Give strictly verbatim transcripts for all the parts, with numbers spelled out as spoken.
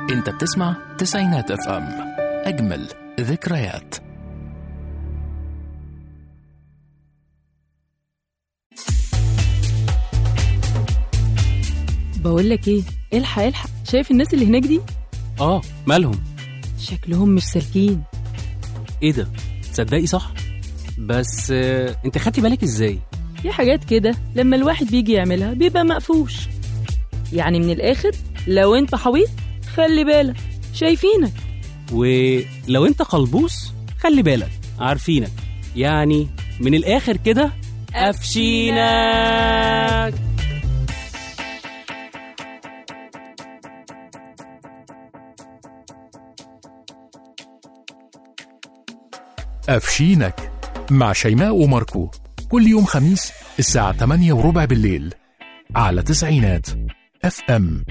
انت بتسمع تسعينات اف ام، اجمل ذكريات. بقول لك ايه، الحق الحق، شايف الناس اللي هناك دي؟ اه مالهم؟ شكلهم مش سالكين. ايه ده؟ تصدقي صح، بس آه، انت خدتي بالك ازاي؟ في حاجات كده لما الواحد بيجي يعملها بيبقى مقفوش. يعني من الاخر لو انت حويط خلي بالك، شايفينك. ولو انت قلبوس خلي بالك، عارفينك. يعني من الاخر كده قفشينك. قفشينك مع شيماء وماركو، كل يوم خميس الساعة ثمانية وربع بالليل على تسعينات اف ام.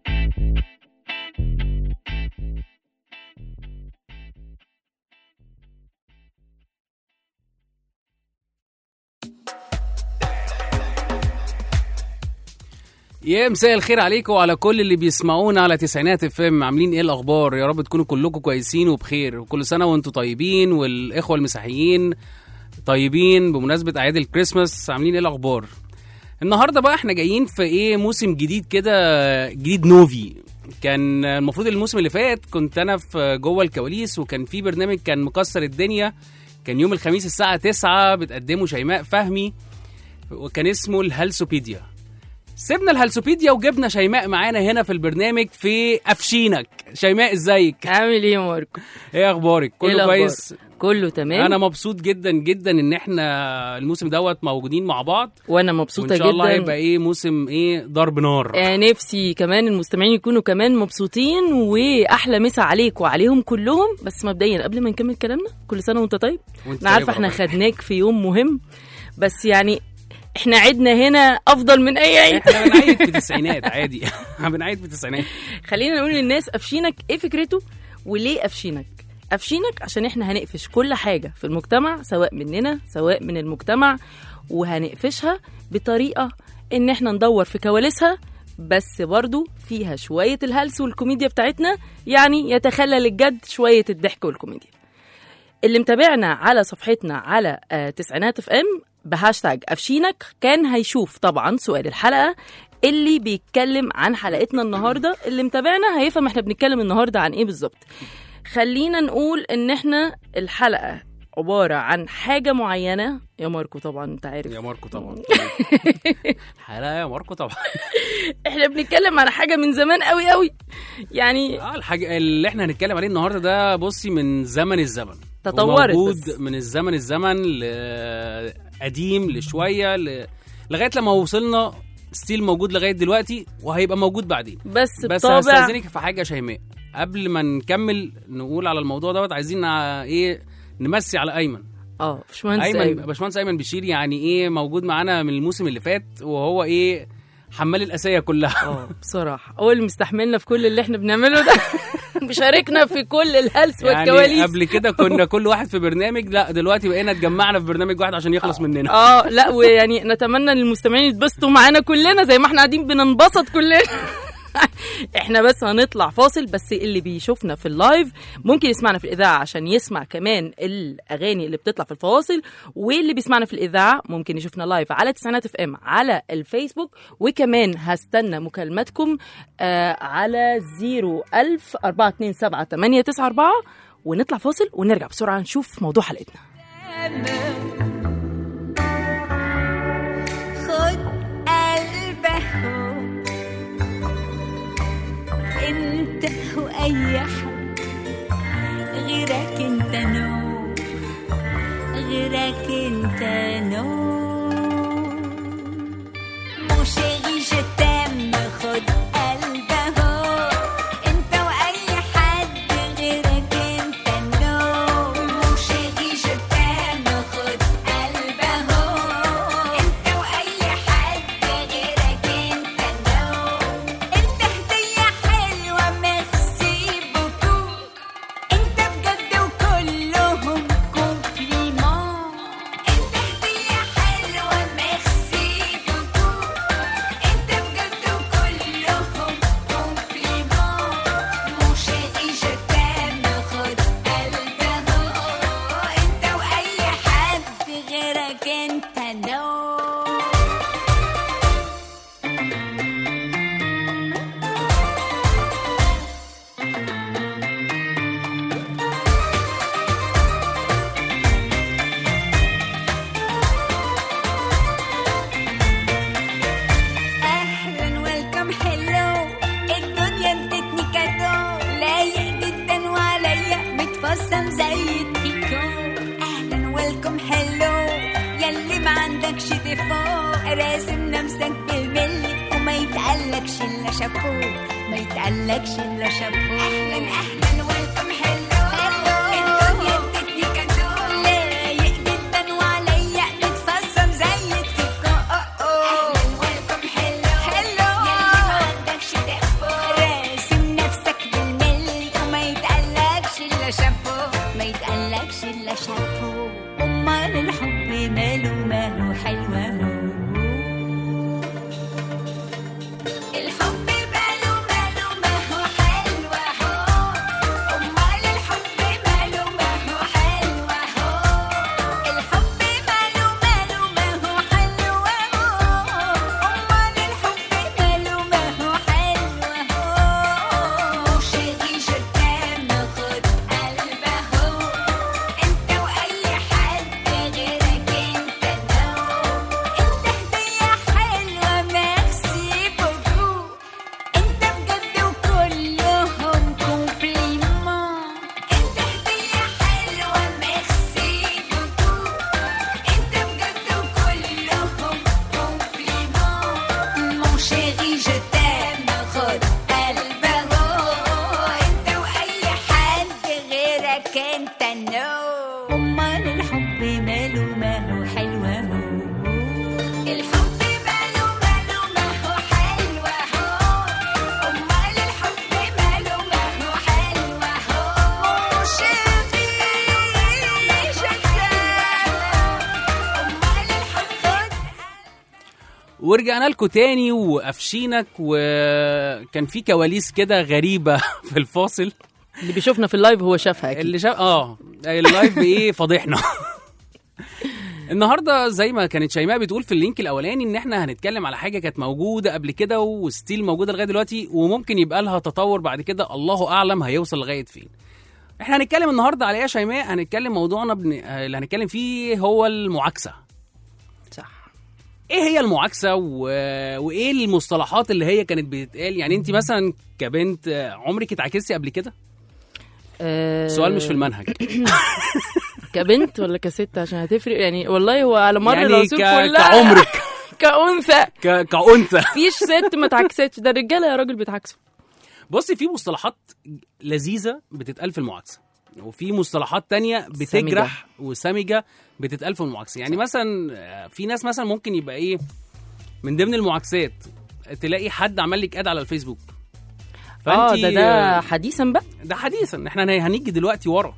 يا مساء الخير عليكم وعلى كل اللي بيسمعونا على تسعينات اف ام. عاملين ايه الاخبار؟ يا رب تكونوا كلكم كويسين وبخير، وكل سنه وانتم طيبين، والاخوه المسيحيين طيبين بمناسبه اعياد الكريسماس. عاملين ايه الاخبار؟ النهارده بقى احنا جايين في ايه، موسم جديد كده، جديد نوفي. كان المفروض الموسم اللي فات كنت انا في جوه الكواليس، وكان في برنامج كان مكسر الدنيا، كان يوم الخميس الساعه تسعة بتقدمه شيماء فهمي، وكان اسمه الهلسوبيديا. سيبنا الهلسوبيديا وجبنا شيماء معانا هنا في البرنامج في قفشينك. شيماء ازيك؟ عامل ايه يا ماركو؟ ايه اخبارك؟ كله كويس؟ كله تمام. انا مبسوط جدا جدا ان احنا الموسم دوت موجودين مع بعض، وانا مبسوطه جدا. وان شاء الله هيبقى ايه موسم ايه ضرب نار. آه نفسي كمان المستمعين يكونوا كمان مبسوطين، واحلى مسا عليك وعليهم كلهم. بس مبدئيا قبل ما نكمل كلامنا، كل سنه وانت طيب. انا عارفه احنا خدناك في يوم مهم، بس يعني احنا عدنا هنا افضل من اي عيد. احنا بنعيد في التسعينات عادي. بنعيد في التسعينات. خلينا نقول للناس قفشينك ايه فكرته وليه قفشينك. قفشينك عشان احنا هنقفش كل حاجه في المجتمع، سواء مننا سواء من المجتمع، وهنقفشها بطريقه ان احنا ندور في كواليسها، بس برضو فيها شويه الهلس والكوميديا بتاعتنا، يعني يتخلل الجد شويه الضحك والكوميديا. اللي متابعنا على صفحتنا على آه تسعينات اف ام بهاشتاج قفشينك كان هيشوف طبعا سؤال الحلقة اللي بيتكلم عن حلقتنا النهاردة. اللي متابعنا هيفهم احنا بنتكلم النهاردة عن ايه بالظبط. خلينا نقول ان احنا الحلقة عبارة عن حاجة معينة. يا ماركو طبعا انت عارف. يا ماركو طبعا. حلقة يا ماركو طبعا. احنا بنتكلم على حاجة من زمان قوي قوي، يعني اه الحاجة اللي احنا هنتكلم عليه النهاردة ده بصي من زمن الزمن، تطورت موجود من الزمن الزمن لقديم لشوية ل... لغاية لما وصلنا ستيل موجود لغاية دلوقتي، وهيبقى موجود بعدين. بس بس بطابع هستأذنك في حاجة شيماء قبل ما نكمل نقول على الموضوع دوت. عايزين ايه نمسي على ايمن. اه باشمهندس ايمن ايمن باشمهندس ايمن بشير، يعني ايه موجود معانا من الموسم اللي فات، وهو ايه حمال الاسايه كلها. اه بصراحه هو اللي مستحملنا في كل اللي احنا بنعمله ده. بيشاركنا في كل الهلس والكواليس. يعني قبل كده كنا كل واحد في برنامج، لا دلوقتي بقينا اتجمعنا في برنامج واحد عشان يخلص مننا. اه لا، ويعني نتمنى ان المستمعين يتبسطوا معانا كلنا زي ما احنا قاعدين بننبسط كلنا. احنا بس هنطلع فاصل، بس اللي بيشوفنا في اللايف ممكن يسمعنا في الإذاعة عشان يسمع كمان الأغاني اللي بتطلع في الفواصل، واللي بيسمعنا في الإذاعة ممكن يشوفنا لايف على تسعينات اف ام على الفيسبوك. وكمان هستنى مكالمتكم آه على زيرو ألف أربعة اتنين سبعة تمانية تسعة أربعة، ونطلع فاصل ونرجع بسرعة نشوف موضوع حلقتنا. خد قلبه انت واي حد غيرك انت نو، غيرك انت نو. Mon chéri je t'aime خد قلبه انت واي حد غيرك انت نو. Mon chéri je t'aime خد قلبه انت واي حد غيرك انت نو. انت هدية حلوة ميرسي بوكو، انت بجد وكلهم كومبليمون. انت هدية راسم نفسك بالملي وما يتقلكش الا شابوه ما يتقلكش الا شابوه اهلا اهلا ويلكم هلو الدنيا ادتني كادو لايق جدا وعليا متفصل زي الكيكو اهلا ويلكم هلو هلو يلي ما عندكش تقبو راسم نفسك بالملي وما يتقلكش الا شابوه ما يتقلكش الا شابوه امال الحب ماله ماله حلو اهو الحب ماله ماله ما هو حلو اهو امال الحب ماله ما هو حلو اهو الحب ماله ماله ما هو حلو اهو امال الحب ماله ما هو حلو اهو شيري جتام خد قلب اهو انت واي حد غيرك انت نو انت هدية حلوة ميرسي بوكو انت بجد وكلهم كومبليمون انت هدية حلوة ميرسي بوكو انت بجد وكلهم كومبليمون مون شيري جتام خد قلب اهو انت واي حد غيرك انت نو امال الحب ماله ماله حلو اهو الحب ماله ماله ما هو حلو اهو امال الحب ماله ما هو حلو اهو شيري جتام امال الحب ورجعنا لكم تاني وقفشينك، وكان في كواليس كده غريبة في الفاصل. اللي بيشوفنا في اللايف هو شافها اكيد. اللي شاف اه اللايف ايه فضيحنا. النهارده زي ما كانت شيماء بتقول في اللينك الاولاني ان احنا هنتكلم على حاجه كانت موجوده قبل كده وستيل موجوده لغايه دلوقتي، وممكن يبقى لها تطور بعد كده، الله اعلم هيوصل لغايه فين. احنا هنتكلم النهارده على ايه يا شيماء؟ هنتكلم موضوعنا بن... اللي هنتكلم فيه هو المعاكسه. صح. ايه هي المعاكسه و... وايه المصطلحات اللي هي كانت بتتقال؟ يعني انت مثلا كبنت عمرك اتعاكستي قبل كده؟ أه... سؤال مش في المنهج. كبنت ولا كست عشان هتفرق يعني؟ والله هو على مر يعني العصور ك... كلها كعمرك كأنثى ك... كأنثى. فيش ست ما اتعكستش، ده الرجاله يا راجل بيتعكسوا. بصي، في مصطلحات لذيذه بتتقال في المعاكسه، وفي مصطلحات تانية بتجرح وسمجه بتتقال في المعاكسه. يعني مثلا في ناس مثلا ممكن يبقى ايه من ضمن المعاكسات، تلاقي حد عمل لك اد على الفيسبوك. اه ده ده حديثا بقى، ده حديثا. احنا هنيجي دلوقتي ورا.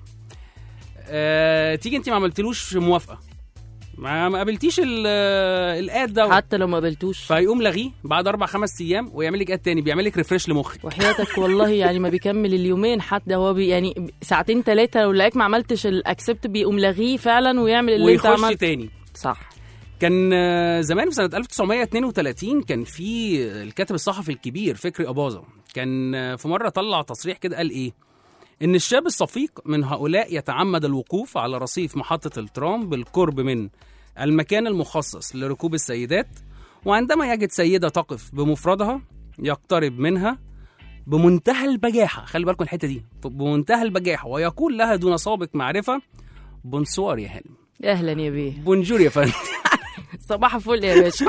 أه... تيجي انت ما عملتلوش موافقه، ما ما قابلتيش الاد ده، حتى لو ما قابلتوش فيقوم لغيه بعد اربع خمس ايام ويعمل لك اد تاني، بيعمل لك ريفريش لمخك. وحياتك والله يعني ما بيكمل اليومين حتى، هو بي يعني ساعتين ثلاثه لو لقاك ما عملتش الاكسبت بيقوم لغيه فعلا ويعمل اللي انت عملته ويخش تاني. صح. كان زمان في سنه ألف وتسعمية اتنين وتلاتين كان في الكاتب الصحفي الكبير فكري أباظة، كان في مره طلع تصريح كده قال ايه؟ ان الشاب الصفيق من هؤلاء يتعمد الوقوف على رصيف محطه الترام بالقرب من المكان المخصص لركوب السيدات، وعندما يجد سيدة تقف بمفردها يقترب منها بمنتهى البجاحة، خلي بالكم الحتة دي، بمنتهى البجاحة، ويقول لها دون سابق معرفة: بونسوار يا هانم. اهلا يا بيه. بونجور يا فندم. صباح الفل يا باشا.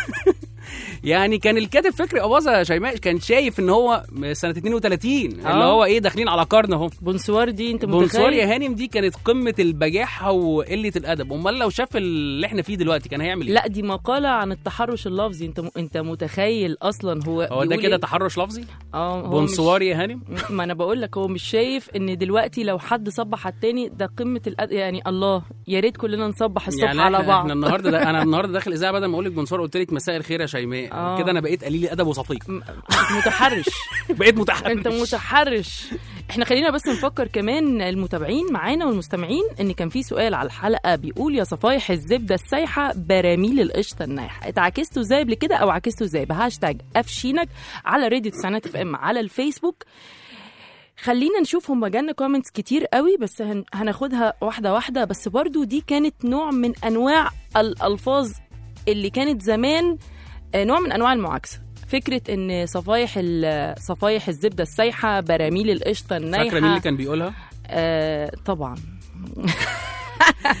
يعني كان الكاتب فكري أباظة شيماء كان شايف ان هو سنه اتنين وتلاتين اللي هو ايه داخلين على قرن اهو. بونسوار دي انت متخيل؟ بونسوار يا هانم دي كانت قمه البجاحه وقله الادب. امال لو شاف اللي احنا فيه دلوقتي كان هيعمل ايه؟ لا دي مقاله عن التحرش اللفظي. انت م... انت متخيل اصلا هو هو ده كده تحرش لفظي؟ اه بونسوار مش... يا هانم. ما انا بقول لك هو مش شايف ان دلوقتي لو حد صبح على التاني ده قمه الأد... يعني الله يا ريت كلنا نصبح الصبح يعني على بعض. احنا النهارده ده انا النهارده داخل اذاعه بدل ما اقول لك بونسوار قلت لك مساء الخير يا شيماء. آه. كده انا بقيت قليل ادب وصفيق. متحرش. بقيت متحرش. انت متحرش. احنا خلينا بس نفكر كمان المتابعين معانا والمستمعين ان كان في سؤال على الحلقه بيقول: يا صفايح الزبده السايحه براميل القشطه النايحه، اتعكستوا ازاي قبل كده او عكستوا ازاي؟ بهاشتاج قفشينك على راديو تسعينات اف ام على الفيسبوك. خلينا نشوف، هم جالنا كومنتس كتير قوي بس هن... هناخدها واحده واحده. بس برضو دي كانت نوع من انواع الالفاظ اللي كانت زمان نوع من انواع المعاكسه. فكره ان صفايح صفايح الزبده السايحه براميل القشطه النايحه. فاكره مين اللي كان بيقولها؟ آه طبعا.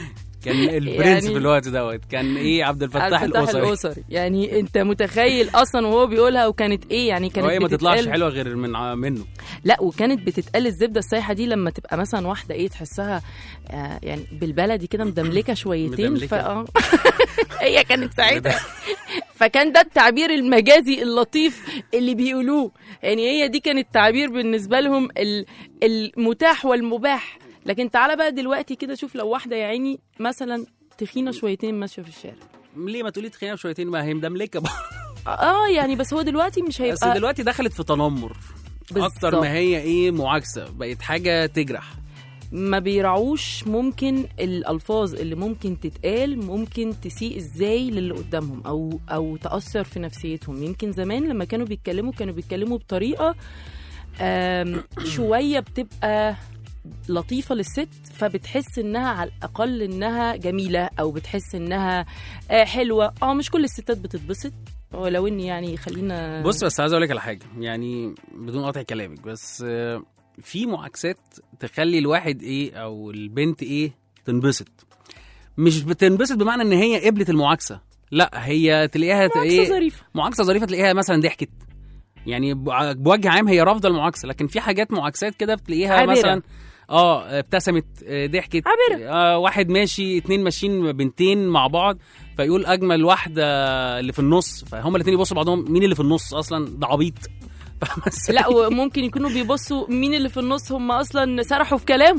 كان البرنس يعني- في الوقت دوت كان ايه؟ عبد الفتاح عبد الفتاح الاسري. الاسري. يعني انت متخيل اصلا وهو بيقولها وكانت ايه؟ يعني كانت وهي ما تطلعش بتتقال- حلوه غير من ع- منه. لا، وكانت بتتقال الزبده السايحه دي لما تبقى مثلا واحده ايه تحسها آه يعني بالبلدي كده مدملكه شويتين. مدملكة. ف آه. هي كانت ساعتها فكان ده التعبير المجازي اللطيف اللي بيقولوه. يعني هي دي كانت تعبير بالنسبه لهم ال- المتاح والمباح. لكن تعالى بقى دلوقتي كده شوف لو واحده يا عيني مثلا تخينه شويتين ماشيه في الشارع. ليه ما تقولي تخينه شويتين؟ ما هي مدملكه بقى. اه يعني بس هو دلوقتي مش بس هيبقى دلوقتي دخلت في تنمر اكتر بالظبط. ما هي ايه معاكسه، بقت حاجه تجرح. ما بيراعوش ممكن الالفاظ اللي ممكن تتقال ممكن تسيء ازاي للي قدامهم او او تاثر في نفسيتهم. يمكن زمان لما كانوا بيتكلموا كانوا بيتكلموا بطريقه آم، شويه بتبقى لطيفه للست، فبتحس انها على الاقل انها جميله او بتحس انها آه، حلوه. اه مش كل الستات بتتبسط، ولو اني يعني خلينا بص بس عايز اقول لك على حاجه، يعني بدون قطع كلامك، بس آه، في معاكسات تخلي الواحد ايه او البنت ايه تنبسط. مش بتنبسط بمعنى ان هي قبلت المعاكسه، لا هي تلاقيها معاكسة ايه ظريفه. معاكسه ظريفه، تلاقيها مثلا ضحكت. يعني بع- بوجه عام هي رافضه المعاكسه، لكن في حاجات معاكسات كده بتلاقيها عابرة. مثلا اه ابتسمت، آه، ضحكت. عابرة. آه واحد ماشي، اتنين ماشيين بنتين مع بعض، فيقول اجمل واحده اللي في النص، فهم الاتنين يبصوا بعضهم مين اللي في النص اصلا؟ ده عبيط. فاهمة ازاي؟ لا وممكن يكونوا بيبصوا مين اللي في النص، هم اصلا سرحوا في كلام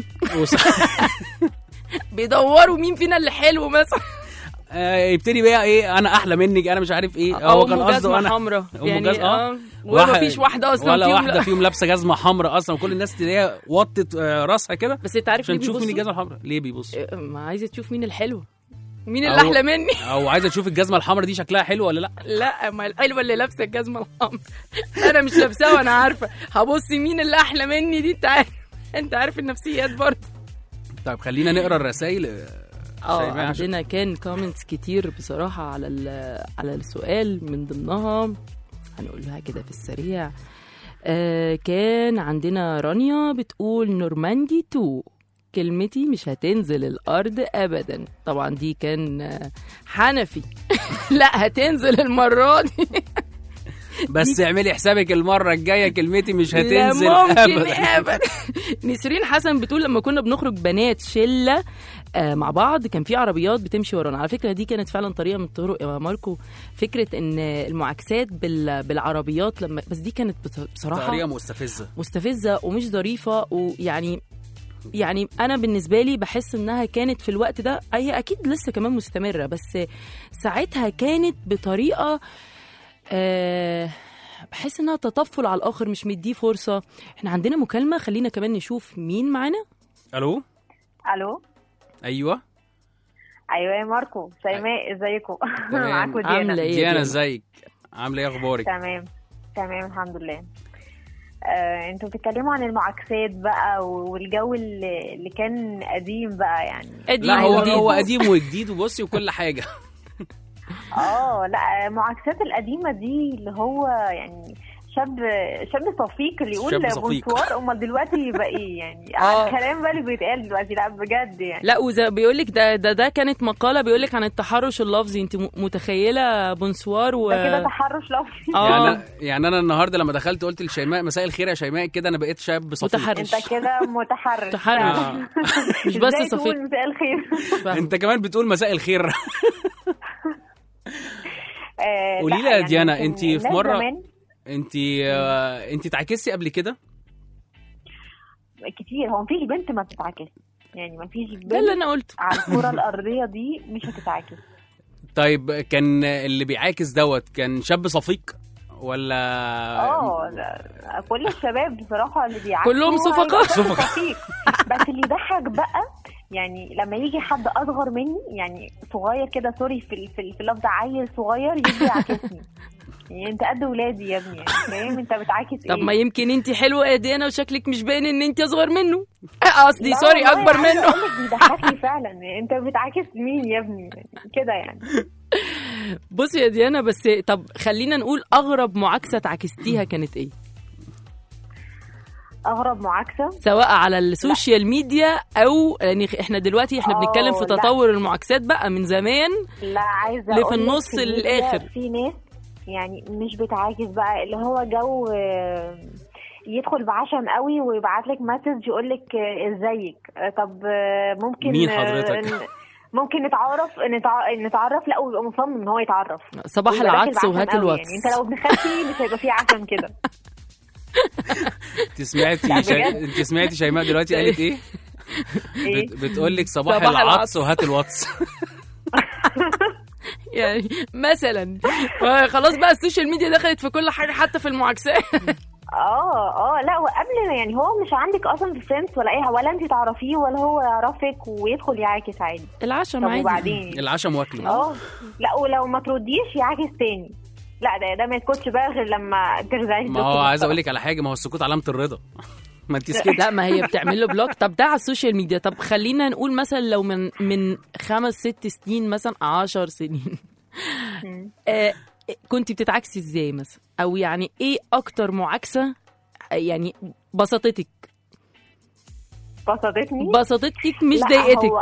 بيدوروا مين فينا اللي حلو مثلا. آه، يبتدي بقى ايه انا احلى منك، انا مش عارف ايه. او هو كان قصده جزمه انا حمراء أم يعني جز- آه. اه وما فيش واحده اصلا ولا فيهم واحده لا. فيهم لابسه جزمه حمراء اصلا، وكل الناس تلاقيها وطت آه، راسها كده بس انت عارف ليه عشان تشوف مين بيبصوا؟ الجزمه الحمراء. ليه بيبص؟ إيه، ما عايزه تشوف مين الحلو، مين أو- اللي احلى مني. او عايزه تشوف الجزمه الحمراء دي شكلها حلو ولا لا. لا ما الحلوه اللي لابسه الجزمه الحمراء انا مش لابساها وانا عارفه، هبص مين اللي احلى مني دي. انت عارف انت عارف النفسيات برضه. طيب خلينا نقرا الرسائل. اه شايفاها عشان- عندنا كان كومنتس كتير بصراحه على ال- على السؤال، من ضمنها هنقولها كده في السريع. آه كان عندنا رانيا بتقول نورماندي تو كلمتي مش هتنزل الارض ابدا. طبعا دي كان آه، حنفي لا هتنزل المره دي. بس اعملي حسابك المره الجايه كلمتي مش لا هتنزل ممكن ابدا. ابدا. نسرين حسن بتقول لما كنا بنخرج بنات شله آه مع بعض كان في عربيات بتمشي ورانا. على فكره دي كانت فعلا طريقه من الطرق يا ماركو، فكره ان المعاكسات بال- بالعربيات لما بس دي كانت بص- بصراحه طريقه مستفزه. مستفزه ومش ظريفه. ويعني يعني انا بالنسبه لي بحس انها كانت في الوقت ده، هي اكيد لسه كمان مستمره، بس ساعتها كانت بطريقه أه بحس انها تطفل على الاخر، مش مديه فرصه. احنا عندنا مكالمه، خلينا كمان نشوف مين معانا. الو. الو. ايوه ايوه يا ماركو، شيماء ازيكم؟ تمام. معاكم عاملة ديانا. إيه يا ديانا ديانا؟ ازيك؟ عامله ايه اخبارك؟ تمام تمام الحمد لله. آه، انتوا بتتكلموا عن المعاكسات بقى والجو اللي, اللي كان قديم بقى يعني. قديم لا هو وجديد. هو قديم وجديد وبصي وكل حاجه. اه لا المعاكسات القديمه دي اللي هو يعني شاب شاب صفيق اللي يقول شاب صفيق. بونسوار. امال دلوقتي يبقى ايه يعني؟ آه. الكلام بقى اللي بيتقال دلوقتي لا بجد يعني. لا وزي بيقول لك ده ده ده كانت مقاله بيقول لك عن التحرش اللفظي. انت م- متخيله بونسوار و ده كده تحرش لفظي. اه يعني يعني انا النهارده لما دخلت قلت لشيماء مساء الخير يا شيماء، كده انا بقيت شاب صفيق. متحرش. انت كده متحرش. تحرش. آه. مش بس إزاي صفيق. تقول مساء الخير؟ فاهمة. انت كمان بتقول مساء الخير. آه، قولي لا، لي يا يعني ديانا، يمكن انت في الناس مره زمان انت آه، انت اتعكستي قبل كده؟ كتير. هو مفيش بنت ما بتتعاكس يعني، مفيش ده اللي بنت انا قلته. على الكرة الأرضية دي مش هتتعاكس. طيب كان اللي بيعاكس دوت كان شاب صفيق ولا؟ اه لا، كل الشباب بصراحة اللي بيعاكسوا كلهم صفقاء. صفقاء صفيق. بس اللي يضحك بقى يعني لما يجي حد أصغر مني يعني صغير كده، سوري في ال- في ال- في اللفظ، عيل صغير يجي يعاكسني. يعني انت قد ولادي يا ابني، يعني فاهم انت بتعاكس ايه؟ طب ما يمكن انت حلوه يا ديانا وشكلك مش باين ان انت اصغر منه. قصدي لا سوري والله اكبر عايزة منه. أقولك بيضحكني فعلا. انت بتعاكس مين يا ابني يعني كده يعني؟ بصي يا ديانا، بس طب خلينا نقول اغرب معاكسه عكستيها كانت ايه؟ اغرب معاكسه سواء على السوشيال ميديا او يعني احنا دلوقتي احنا آه، بنتكلم في لا. تطور المعاكسات بقى من زمان. لا عايزه اللي في أقول لك النص في الميديا للآخر. في ناس يعني مش بتعاكس بقى، اللي هو جو آه، يدخل بعشم قوي ويبعت لك مسج يقول لك ازيك، آه، طب آه، ممكن مين آه، حضرتك؟ ن- ممكن نتعرف نتع... نتعرف لا ويبقى مصمم ان هو يتعرف. صباح ويبقى داخل العدس بعشم وهات قوي. الواتس. يعني انت لو ابن خالتي مش هيبقى فيه عشم كده. انت سمعتي لا، شا... بجد. انت سمعتي شيماء دلوقتي قالت ايه؟ ايه بت... بتقول لك صباح, صباح العطس العطس. وهات الواتس. يعني مثلا خلاص بقى السوشيال ميديا دخلت في كل حاجه حتى في المعاكسات. اه اه لا وقبل يعني هو مش عندك اصلا في فريندز ولا اي، ولا انت تعرفيه ولا هو يعرفك ويدخل يعاكس عادي. العشم طب عادي. وبعدين العشم واكله. اه لا ولو ما ترديش يعاكس تاني. لا ده ده ما يسكتش بقى غير لما ترجعي. ما هو عايز اقول لك على حاجه، ما هو السكوت علامه الرضا. ما انت سكت. لا ما هي بتعمل له بلوك. طب ده على السوشيال ميديا. طب خلينا نقول مثلا لو من من خمس ست سنين مثلا عشر سنين آه كنت بتتعكسي ازاي مثلا، او يعني ايه اكتر معاكسه يعني بسطتك بسطتني بسطتك مش لا، ضايقتك؟ هو...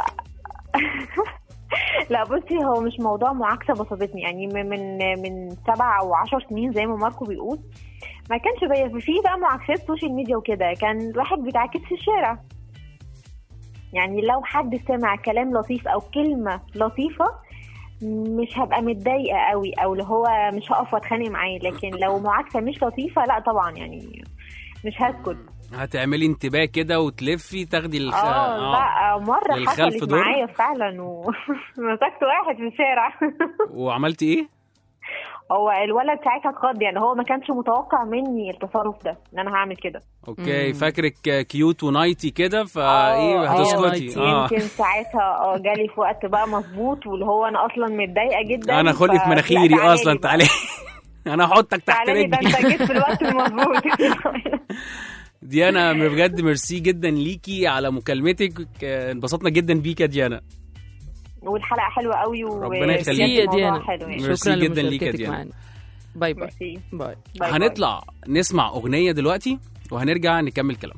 لا بصي هو مش موضوع معاكسه بسطتني، يعني من من من سبع او عشر سنين زي ما ماركو بيقول ما كانش بقى في بقى معاكسات سوشيال ميديا وكده، كان الواحد بيتعاكس في الشارع. يعني لو حد سمع كلام لطيف او كلمه لطيفه مش هبقى متضايقه قوي، او اللي هو مش هقف واتخانق معاه، لكن لو معاكسه مش لطيفه لا طبعا يعني مش هسكت. هتعملي انتباه كده وتلفي تاخدي الخ... اه لا مره للخلف حصلت دور؟ معايا فعلا ومسكت واحد في الشارع. وعملتي ايه؟ هو الولد ساعتها اتخض، يعني هو ما كانش متوقع مني التصرف ده ان انا هعمل كده. اوكي فاكرك كيوت ونايتي كده فايه آه، هتسكتي. آه. يمكن ساعتها اه جالي في وقت بقى مظبوط واللي هو انا اصلا متضايقه جدا. انا خلقي في مناخيري اصلا. تعالي انا هحطك تحت تعالى ده رجلي. انت جيت في الوقت المظبوط. ديانا بجد ميرسي جدا ليكي على مكالمتك، انبسطنا جدا بيك يا ديانا. والحلقه حلوه قوي و... ربنا يخليكي ميرسي يا الموضوع ديانا. حلو يعني. ميرسي شكرا جدا ليك يا لمشاركتك ديانا. معانا. باي باي ميرسي. باي. باي باي. هنطلع نسمع اغنيه دلوقتي وهنرجع نكمل كلامنا.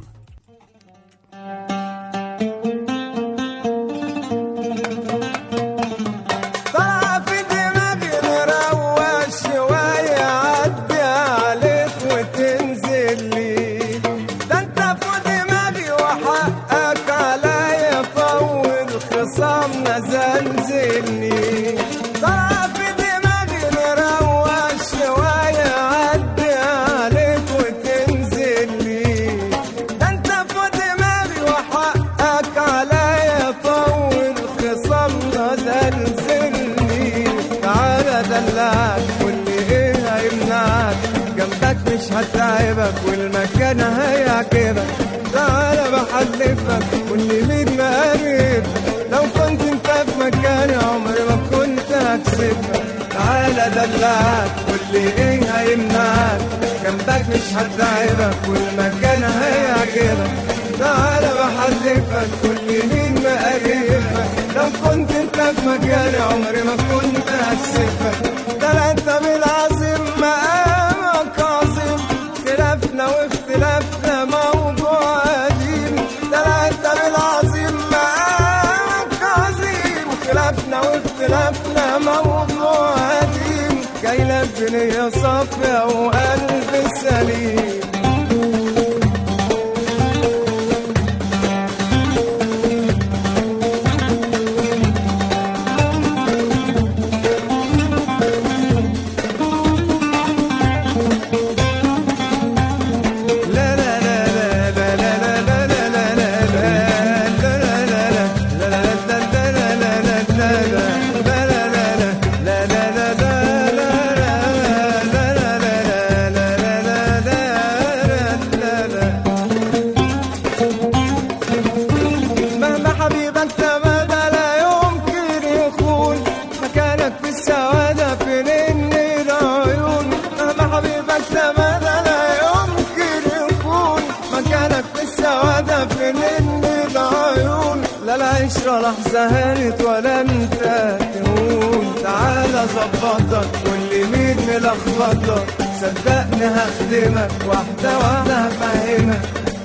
طلع في دماغي مروق شوية عدي عليك وتنزل لي، ده انت في دماغي وحقك عليا طول خصامنا زلزلني. طلع في دماغي مروق شوية عدي عليك وتنزل لي، ده انت في دماغي وحقك عليا طول خصامنا زلزلني. تعالى دلعك واللي ايه هيمنعك، جنبك مش هتعبك والمكان هيعجبك. تعالى بحلفك واللي مين مقرب، لو كنت انت في مكاني عمري ما كنت هكسبك. تعالى دلعك واللي ايه هيمنعك، جنبك مش هتعبك والمكان هيعجبك. تعالى بحلفك واللي مين مقربك، لو كنت انت في مكاني عمري ما كنت هكسبك. ده انت بالعظيم مقامك عظيم، خلافنا واختلافنا موضوع قديم. ده انت بالعظيم مقامك عظيم، خلافنا واختلافنا موضوع قديم. جاي لك بنية صافية وقلب سليم. مهما حبيبك تمادى لا يمكن يخون، مكانك في السعادة في نين العيون. مهما حبيبك تمادى لا يمكن يخون، مكانك في السعادة في نين العيون. لا العشرة لحظة هانت ولا انت تهون. تعالى ظبطك واللي مين ملخبطك، صدقني هخدمك واحدة واحدة هفهمك.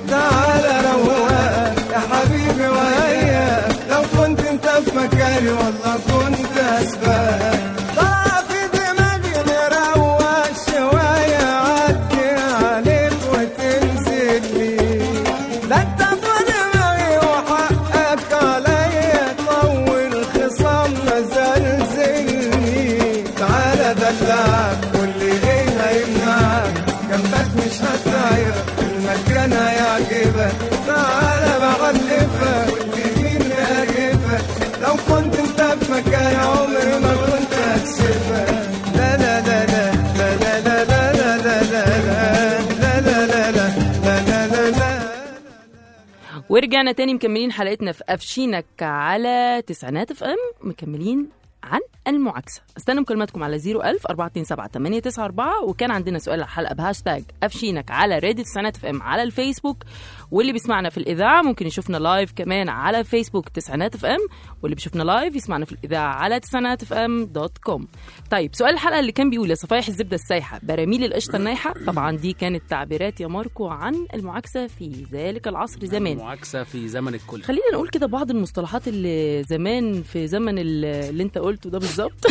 تعالى روقك يا حبيبي وياك، لو كنت انت في مكاني والله كنت اسبقك. طلع في دماغي نروق شوية، عدي عليك وتنزل لي، ده انت في دماغي وحقك عليا، طول خصامنا زلزلني. تعالى دلعك واللي ايه هيمنعك، جنبك مش هتعيرك المكان هيعجبك. تعالى بعلفك واللي مين يعجبك، لو كنت انت في مكاني عمري ما كنت هكسفك. لا لا لا لا لا لا لا لا لا لا لا لا لا لا لا لا لا. ورجعنا تاني مكملين حلقتنا في أفشينك على تسعينات اف ام، مكملين عن المعاكسة. استنى مكالماتكم على صفر ألف أربعة اتنين سبعة تمانية تسعة أربعة، وكان عندنا سؤال الحلقة بهاشتاج أفشينك على راديو تسعينات اف ام على الفيسبوك، واللي بيسمعنا في الإذاعة ممكن يشوفنا لايف كمان على فيسبوك تسعينات اف ام، واللي بيشوفنا لايف يسمعنا في الإذاعة على تسعينات اف ام دوت كوم. طيب سؤال الحلقة اللي كان بيقول يا صفايح الزبدة السايحة براميل القشطة النايحة، طبعا دي كانت تعبيرات يا ماركو عن المعاكسة في ذلك العصر زمان. المعاكسة في زمن الكل. خلينا نقول كده بعض المصطلحات اللي زمان في زمن اللي انت قلته ده بالظبط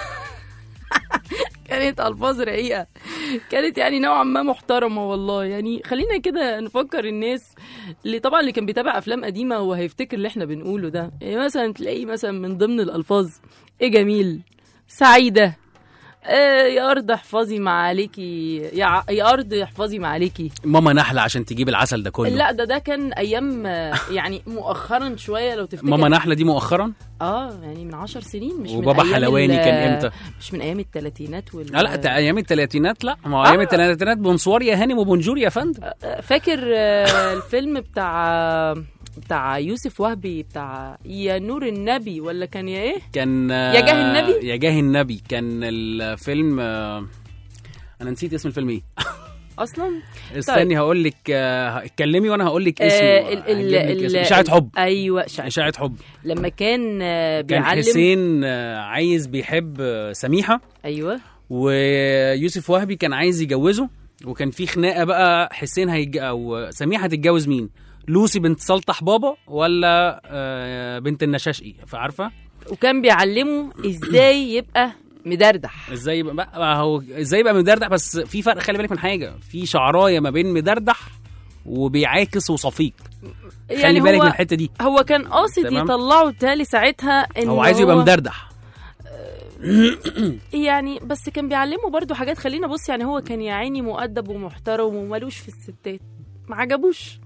كانت ألفاظ رقيقة، كانت يعني نوعا ما محترمة والله. يعني خلينا كده نفكر الناس اللي طبعا اللي كان بيتابع أفلام قديمة وهيفتكر اللي احنا بنقوله ده. يعني مثلا تلاقيه مثلا من ضمن الألفاظ ايه جميل، سعيدة، آه يا أرض احفظي معاليكي، يا, ع... يا أرض احفظي معاليكي، ماما نحلة عشان تجيب العسل ده كله. لا ده ده كان أيام يعني مؤخرا شوية لو تفتكر. ماما نحلة دي مؤخرا اه يعني من عشر سنين، مش وبابا من أيام حلواني كان امتى؟ مش من أيام الثلاثينات وال... لا لا ايام الثلاثينات، لا ما هو ايام الثلاثينات بونسوار يا هانم وبونجور يا فندم. فاكر الفيلم بتاع بتاع يوسف وهبي بتاع يا نور النبي ولا كان يا ايه؟ كان يا جاه النبي. يا جاه النبي كان الفيلم، انا نسيت اسم الفيلم ايه اصلا. استني طيب. هقول لك، اتكلمي وانا هقول لك اسمه. آه اشاعة حب. ايوه اشاعة حب. لما كان بيعلم، كان حسين عايز بيحب سميحة، ايوه، ويوسف وهبي كان عايز يجوزه، وكان في خناقه بقى حسين هيج او سميحة هتتجوز مين، لوسي بنت سلطح بابا ولا بنت النشاشقي، فعارفه. وكان بيعلمه ازاي يبقى مدردح، ازاي يبقى بقى هو ازاي يبقى مدردح، بس في فرق، خلي بالك من حاجه، في شعرايه ما بين مدردح وبيعاكس وصفيق، خلي يعني بالك من الحته دي. هو كان قاصد يطلعه تالي ساعتها ان هو عايز يبقى مدردح يعني، بس كان بيعلمه برضو حاجات. خلينا بص، يعني هو كان يا عيني مؤدب ومحترم ومالوش في الستات، ما عجبوش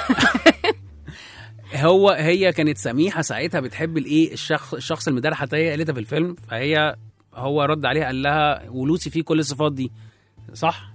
هو هي كانت سميحة ساعتها بتحب الايه الشخص الشخص المدردح، حتى هي قالتها في الفيلم، فهي هو رد عليها قال لها ولوسي فيه كل الصفات دي صح،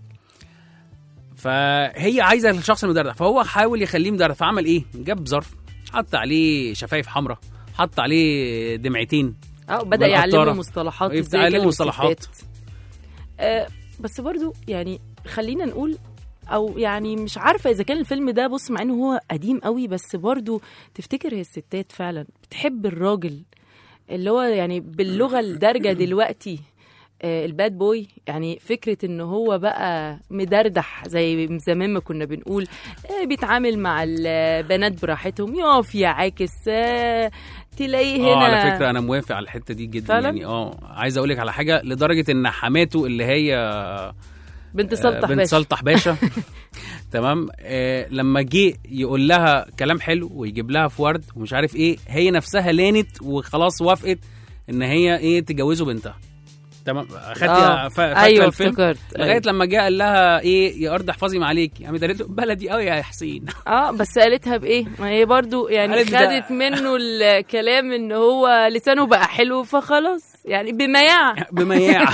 فهي عايزه الشخص المدردح، فهو حاول يخليه مدردح، فعمل ايه، جاب ظرف حط عليه شفايف حمراء، حط عليه دمعتين، اه بدا يعلمه مصطلحات، ازاي يعلمه مصطلحات. آه بس برضو يعني خلينا نقول، او يعني مش عارفه اذا كان الفيلم ده، بص مع انه هو قديم قوي، بس برضو تفتكر هي الستات فعلا بتحب الراجل اللي هو يعني باللغه الدارجه دلوقتي آه الباد بوي، يعني فكره ان هو بقى مدردح زي زمان ما كنا بنقول، آه بيتعامل مع البنات براحتهم، يقف يعاكس، آه تلاقيه هنا. اه على فكره انا موافق على الحته دي جدا فعلا؟ يعني اه عايز اقول لك على حاجه، لدرجه ان حماته اللي هي بنت سلطح باشا، بنت سلطح باشا تمام، آه لما جه يقول لها كلام حلو ويجيب لها في ورد ومش عارف ايه، هي نفسها لانت وخلاص وافقت ان هي ايه تجوزه بنتها، تمام. اخدت آه. فاكره أيوة الفيلم افتكرت. لغايه أيوة. لما جه قال لها ايه يا ارض احفظي معاليكي، قامت قالت له بلدي قوي يا حسين اه بس قالتها بايه، ما هي برضو يعني خدت منه الكلام ان هو لسانه بقى حلو، فخلاص يعني بمياع بمياع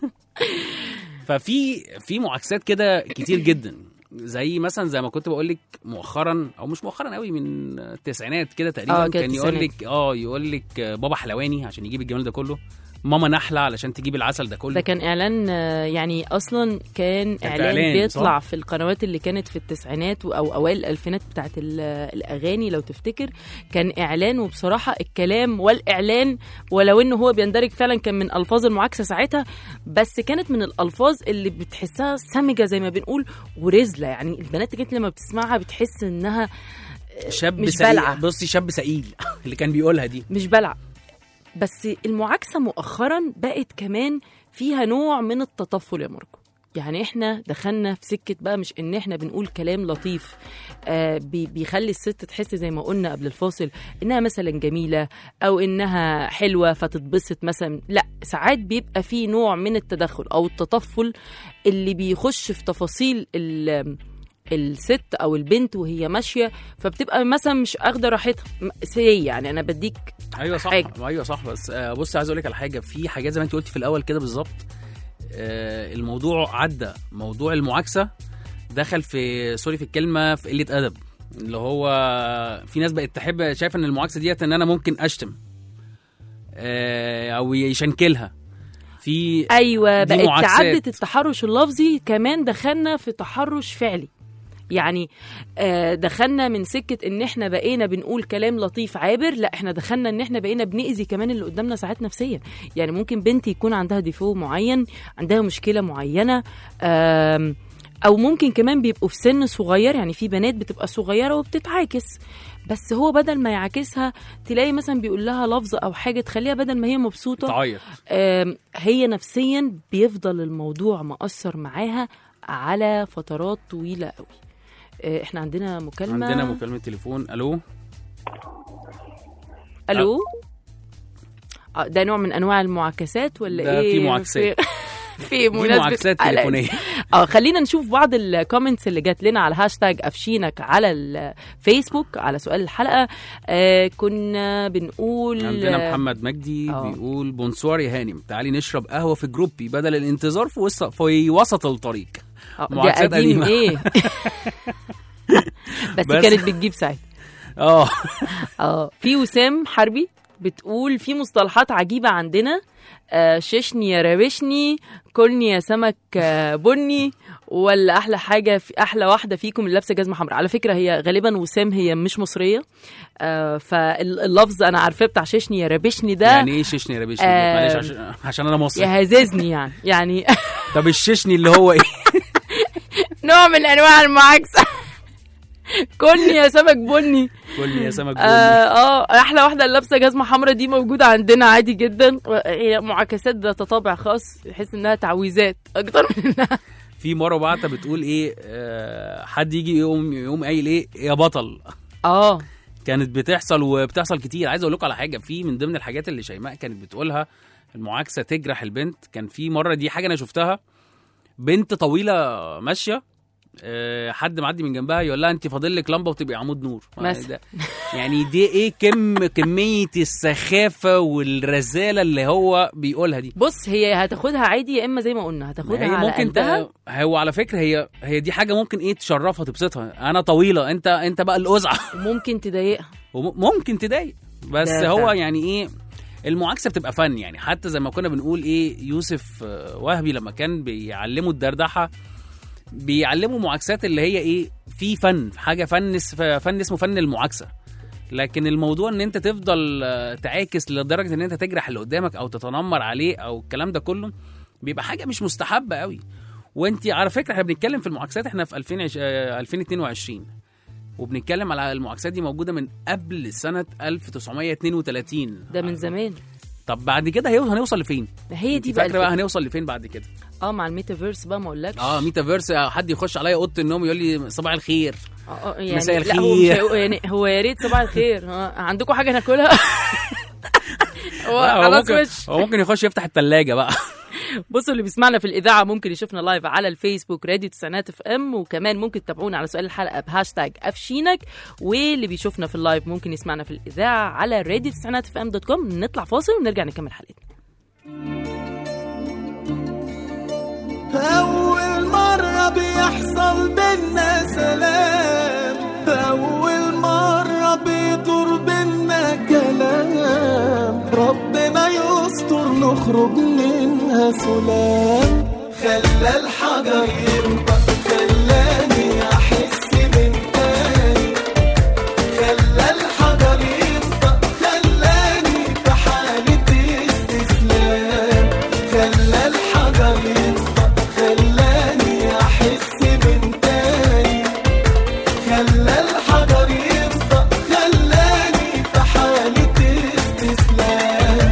ففي في معاكسات كده كتير جدا، زي مثلا زي ما كنت بقول لك مؤخرا، او مش مؤخرا قوي، من التسعينات كده تقريبا، آه كان يقول لك اه يقول لك بابا حلواني عشان يجيب الجمال ده كله، ماما نحله علشان تجيب العسل ده كله. ده كان اعلان آه، يعني اصلا كان اعلان إعلان، بيطلع صح؟ في القنوات اللي كانت في التسعينات او اوائل الالفينات بتاعت ال- الاغاني لو تفتكر. كان اعلان، وبصراحه الكلام والاعلان ولو انه هو بيندرج فعلا كان من الفاظ المعاكسه ساعتها، بس كانت من الالفاظ اللي بتحسها سمجه زي ما بنقول ورزله. يعني البنات كانت لما بتسمعها بتحس انها شاب مش سئيل. بلعة. بصي شاب سئيل اللي كان بيقولها دي. مش بلع. بس المعاكسة مؤخرا بقت كمان فيها نوع من التطفل يا ماركو. يعني احنا دخلنا في سكة بقى مش ان احنا بنقول كلام لطيف آه بي- بيخلي الست تحس زي ما قلنا قبل الفاصل انها مثلا جميلة او انها حلوة فتتبسط مثلا. لا، ساعات بيبقى فيه نوع من التدخل او التطفل اللي بيخش في تفاصيل ال- الست او البنت وهي ماشيه، فبتبقى مثلا مش اخده راحتها. م- سي يعني انا بديك ايوه صح حاجة. ايوه صح. بس آه، بص عايز اقول لك على حاجه. في حاجات زي ما انت قلتي في الاول كده بالظبط. آه، الموضوع عدى موضوع المعاكسه، دخل في سوري في الكلمه في قله ادب. اللي هو في ناس بقت تحب شايفه ان المعاكسه ديت ان انا ممكن اشتم آه، او يشنكلها في. ايوه، دي بقت معاكسات. تعدت التحرش اللفظي كمان دخلنا في تحرش فعلي. يعني آه، دخلنا من سكه ان احنا بقينا بنقول كلام لطيف عابر، لا احنا دخلنا ان احنا بقينا بنأذي كمان اللي قدامنا ساعات نفسيا. يعني ممكن بنت يكون عندها ديفو معين، عندها مشكله معينه، آم، او ممكن كمان بيبقوا في سن صغير. يعني في بنات بتبقى صغيره وبتتعاكس، بس هو بدل ما يعاكسها تلاقي مثلا بيقول لها لفظ او حاجه تخليها بدل ما هي مبسوطه تعيط. آم، هي نفسيا بيفضل الموضوع مأثر معاها على فترات طويله قوي. آه، احنا عندنا مكالمه. عندنا مكالمه تليفون. الو الو آه، ده نوع من انواع المعاكسات ولا ده ايه؟ في معاكسات. في, في دي مناسبه معاكسات حلقة. تليفونيه. اه خلينا نشوف بعض الكومنتس اللي جات لنا على هاشتاج افشينك على الفيسبوك على سؤال الحلقه. آه كنا بنقول عندنا محمد مجدي آه. بيقول بونسوار يا هانم، تعالي نشرب قهوه في جروبي بدل الانتظار في وسط في وسط الطريق. آه، ده معاكسات قديم قديمة. ايه؟ بس, بس- كانت بتجيب ساعتها. اه اه في وسام حربي بتقول في مصطلحات عجيبه عندنا. آه ششني يا رابشني، كلني يا سمك آه بني، ولا احلى حاجه في احلى واحده فيكم اللي لابسه جزمه حمراء. على فكره هي غالبا وسام هي مش مصريه، آه فاللفظ انا عارفاه بتاع ششني يا رابشني ده يعني ايه ششني يا ربيشني؟ آه، معلش عشان, عشان انا مصري. يهززني يعني يعني طب الششني اللي هو ايه؟ نوع من انواع المعاكسه. كلني يا سمك بني. قول لي يا سمك اه بني. آه، احلى واحده اللي لابسه جزمه حمراء دي موجوده عندنا عادي جدا. هي معاكسات ده طابع خاص، تحس انها تعويذات اكتر من انها في مره بعتها بتقول ايه، آه حد يجي يقوم يقوم قايل ايه يا بطل. اه كانت بتحصل وبتحصل كتير. عايز اقول لكم على حاجه. في من ضمن الحاجات اللي شيماء كانت بتقولها المعاكسه تجرح البنت. كان في مره دي حاجه انا شفتها، بنت طويله ماشيه، آه، حد معدي من جنبها يقول لها انت فاضل لك لمبه وتبقي عمود نور مثلا. ده- يعني دي ايه كم كميه السخافه والرزاله اللي هو بيقولها دي. بص هي هتاخدها عادي، يا اما زي ما قلنا هتاخدها هي على ممكن قلبها. ت... هو على فكره هي هي دي حاجه ممكن ايه تشرفها تبسطها. انا طويله، انت انت بقى القزعه. وممكن تضايقها. وممكن تضايق، بس ده هو فعلا. يعني ايه المعاكسه بتبقى فن. يعني حتى زي ما كنا بنقول ايه يوسف آه، وهبي لما كان بيعلموا الدردحه بيعلموا معاكسات اللي هي ايه في فن، حاجه فن اس- فن اسمه فن المعاكسه. لكن الموضوع ان انت تفضل آه، تعاكس لدرجه ان انت تجرح اللي قدامك او تتنمر عليه او الكلام ده كله بيبقى حاجه مش مستحبه قوي. وانت على فكره احنا بنتكلم في المعاكسات احنا في ألفين وعشرين آه، ألفين واتنين وعشرين، وبنتكلم على المعاكسات دي موجوده من قبل سنه ألف وتسعمية اتنين وتلاتين. ده من زمان. طب بعد كده هيو- هنوصل لفين؟ هي دي انت بقى فاكره بقى الفكرة. هنوصل لفين بعد كده؟ اه مع الميتافيرس بقى ما اقولكش. اه ميتافيرس، حد يخش عليا اوضه النوم يقول لي صباح الخير. آه، آه، يعني مساء لا هو مش الخير. هيقول- يعني هو يا ريت صباح الخير. آه، عندكم حاجه ناكلها؟ هو لا، هو خلاص ممكن وش. هو ممكن يخش يفتح الثلاجه بقى. بصوا اللي بيسمعنا في الاذاعه ممكن يشوفنا لايف على الفيسبوك راديو تسعينات اف ام، وكمان ممكن تتابعونا على سؤال الحلقه بهاشتاج افشينك. واللي بيشوفنا في اللايف ممكن يسمعنا في الاذاعه على راديو تسعينات اف ام دوت كوم. نطلع فاصل ونرجع نكمل حلقتنا. أول مرة بيحصل بينا سلام، أول مرة بيدور بينا كلام، ربنا يستر نخرج يا سلام. خلى الحجر ينطق خلاني احس من تاني، خلى الحجر ينطق خلاني في حالة استسلام، خلى الحجر ينطق خلاني احس من تاني، خلى الحجر ينطق خلاني في حالة استسلام.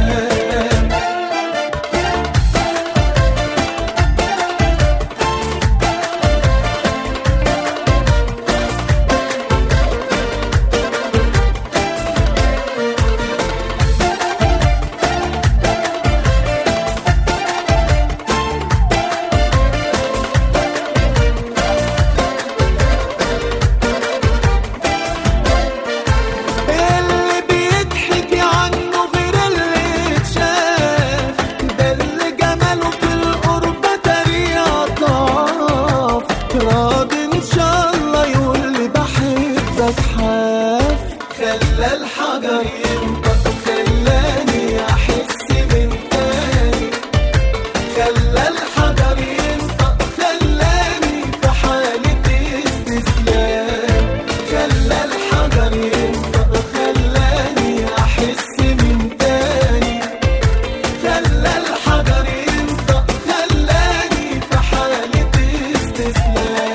اللي بيضحك عنه غير اللي اتشاف، ده اللي جماله في القرب طريقة ضعف، راضي ان شاء الله يقول لي بحبك حاف. خلى الحجر ينطق خلاني احس من تاني، خلى الحجر ينطق خلاني في حالة استسلام، خلى الحجر ينطق خلاني احس من تاني، خلى الحجر ينطق خلاني في حالة استسلام.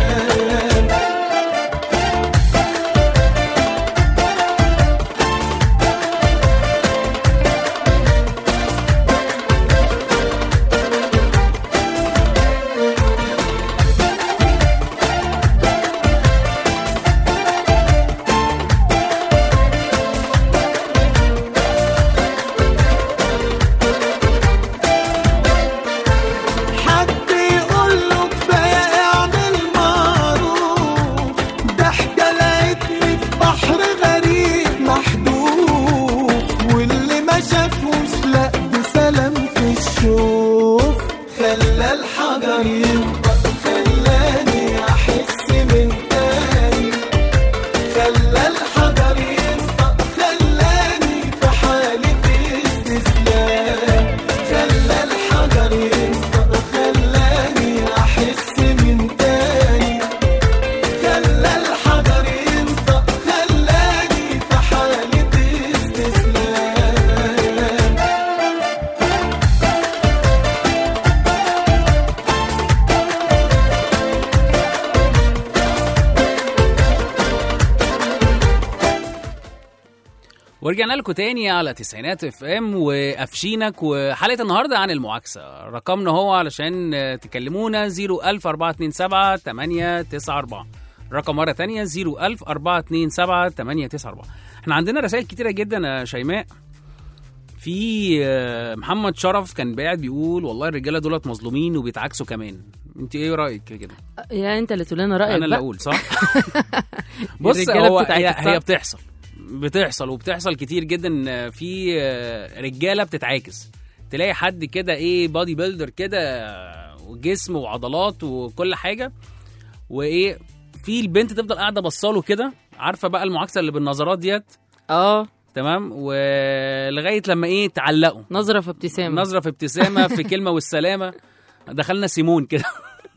حد يقول له كفاية اعمل معروف، ضحكة لقيتني في بحر غريب محدود، واللي ما شافوش لا بسلامة الشوف. خلى الحجر ينطق خلاني احس من تاني، خلى الحجر ينطق خلاني في حالة استسلام، خلى الحجر ينطق خلاني احس من تاني، خلى الحجر ينطق خلاني في حالة استسلام. ورجعنا لكم تاني على تسعينات اف ام وقفشينك، وحلقه النهارده عن المعاكسه. رقمنا هو علشان تكلمونا صفر ألف أربعة اتنين سبعة تمانية تسعة أربعة. رقم مره تانية صفر ألف أربعة اتنين سبعة تمانية تسعة أربعة. احنا عندنا رسائل كتيره جدا يا شيماء. في آه، محمد شرف كان قاعد بيقول والله الرجاله دولت مظلومين وبيتعاكسوا كمان. انت ايه رايك كده؟ يا انت اللي تقول لنا رايك انا اللي بقى. اقول صح. بص الرجالة هو بتتعاكس، هي, صح؟ هي بتحصل بتحصل وبتحصل كتير جدا. في آه، رجاله بتتعاكس، تلاقي حد كده ايه بادي بيلدر كده وجسم وعضلات وكل حاجه، وايه في البنت تفضل قاعده بصاله كده، عارفه بقى المعاكسه اللي بالنظرات ديت، اه تمام، ولغايه لما ايه تعلقوا نظره في ابتسامه، نظره في ابتسامه في كلمه والسلامه. دخلنا سيمون كده.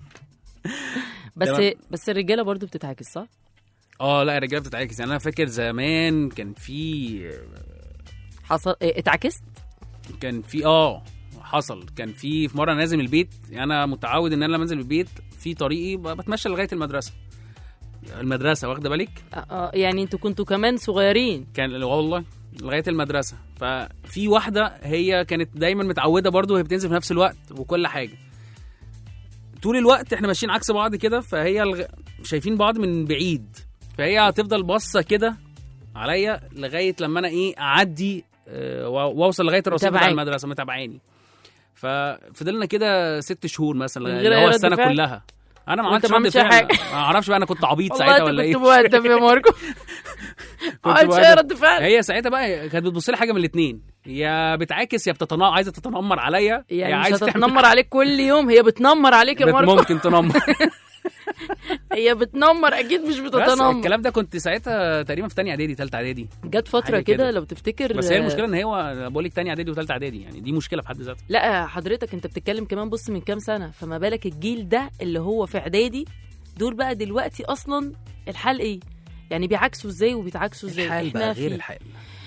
بس تمام. بس الرجاله برضو بتتعاكس صح؟ اه لا الرجاله بتتعاكس. يعني انا فاكر زمان كان في حصل إيه، اتعكست؟ كان في اه حصل كان في في مره نازل من البيت. يعني انا متعود ان انا لما انزل من البيت في طريقي ب- بتمشى لغايه المدرسه. المدرسه واخده بالك؟ اه آه، يعني انتوا كنتوا كمان صغيرين. كان والله لغايه المدرسه. ففي واحده هي كانت دايما متعوده برضو وهي بتنزل في نفس الوقت وكل حاجه. طول الوقت احنا ماشيين عكس بعض كده، فهي الغ... شايفين بعض من بعيد، فهي هتفضل باصه كده عليا لغايه لما انا ايه اعدي آه، واوصل لغايه الرصيف بتاع متابعاك. المدرسه متابعاني. ففضلنا كده ست شهور مثلا من غير اللي أي هو رد السنه فعل؟ كلها. انا ما وأنت عملتش ما رد عملتش فعل، ما اعرفش بقى انا كنت عبيط والله ساعتها انت ولا ايه. كنت مؤدب يا ماركو. ما عملتش اي رد فعل. هي ساعتها بقى كانت بتبص لي حاجه من الاثنين، يا بتعاكس يا بتتنمر، عايزه تتنمر عليا، يعني يا مش عايزه هتتنمر عليك كل يوم، هي بتنمر عليك يا بت- ماركو. ممكن تنمر. هي بتنمر اكيد مش بس بتتنمر. الكلام ده كنت ساعتها تقريبا في تانية اعدادي ثالثه اعدادي. جت فتره حاجة كده كده. لو تفتكر. بس هي المشكله ان هو بقول لك تانية اعدادي وثالثه اعدادي، يعني دي مشكله في حد ذاتها. لا حضرتك انت بتتكلم كمان بص من كام سنه، فما بالك الجيل ده اللي هو في اعدادي دول بقى دلوقتي اصلا الحال ايه؟ يعني بيعكسوا ازاي وبيتعكسوا ازاي؟ الحال بقى غير في- الحال.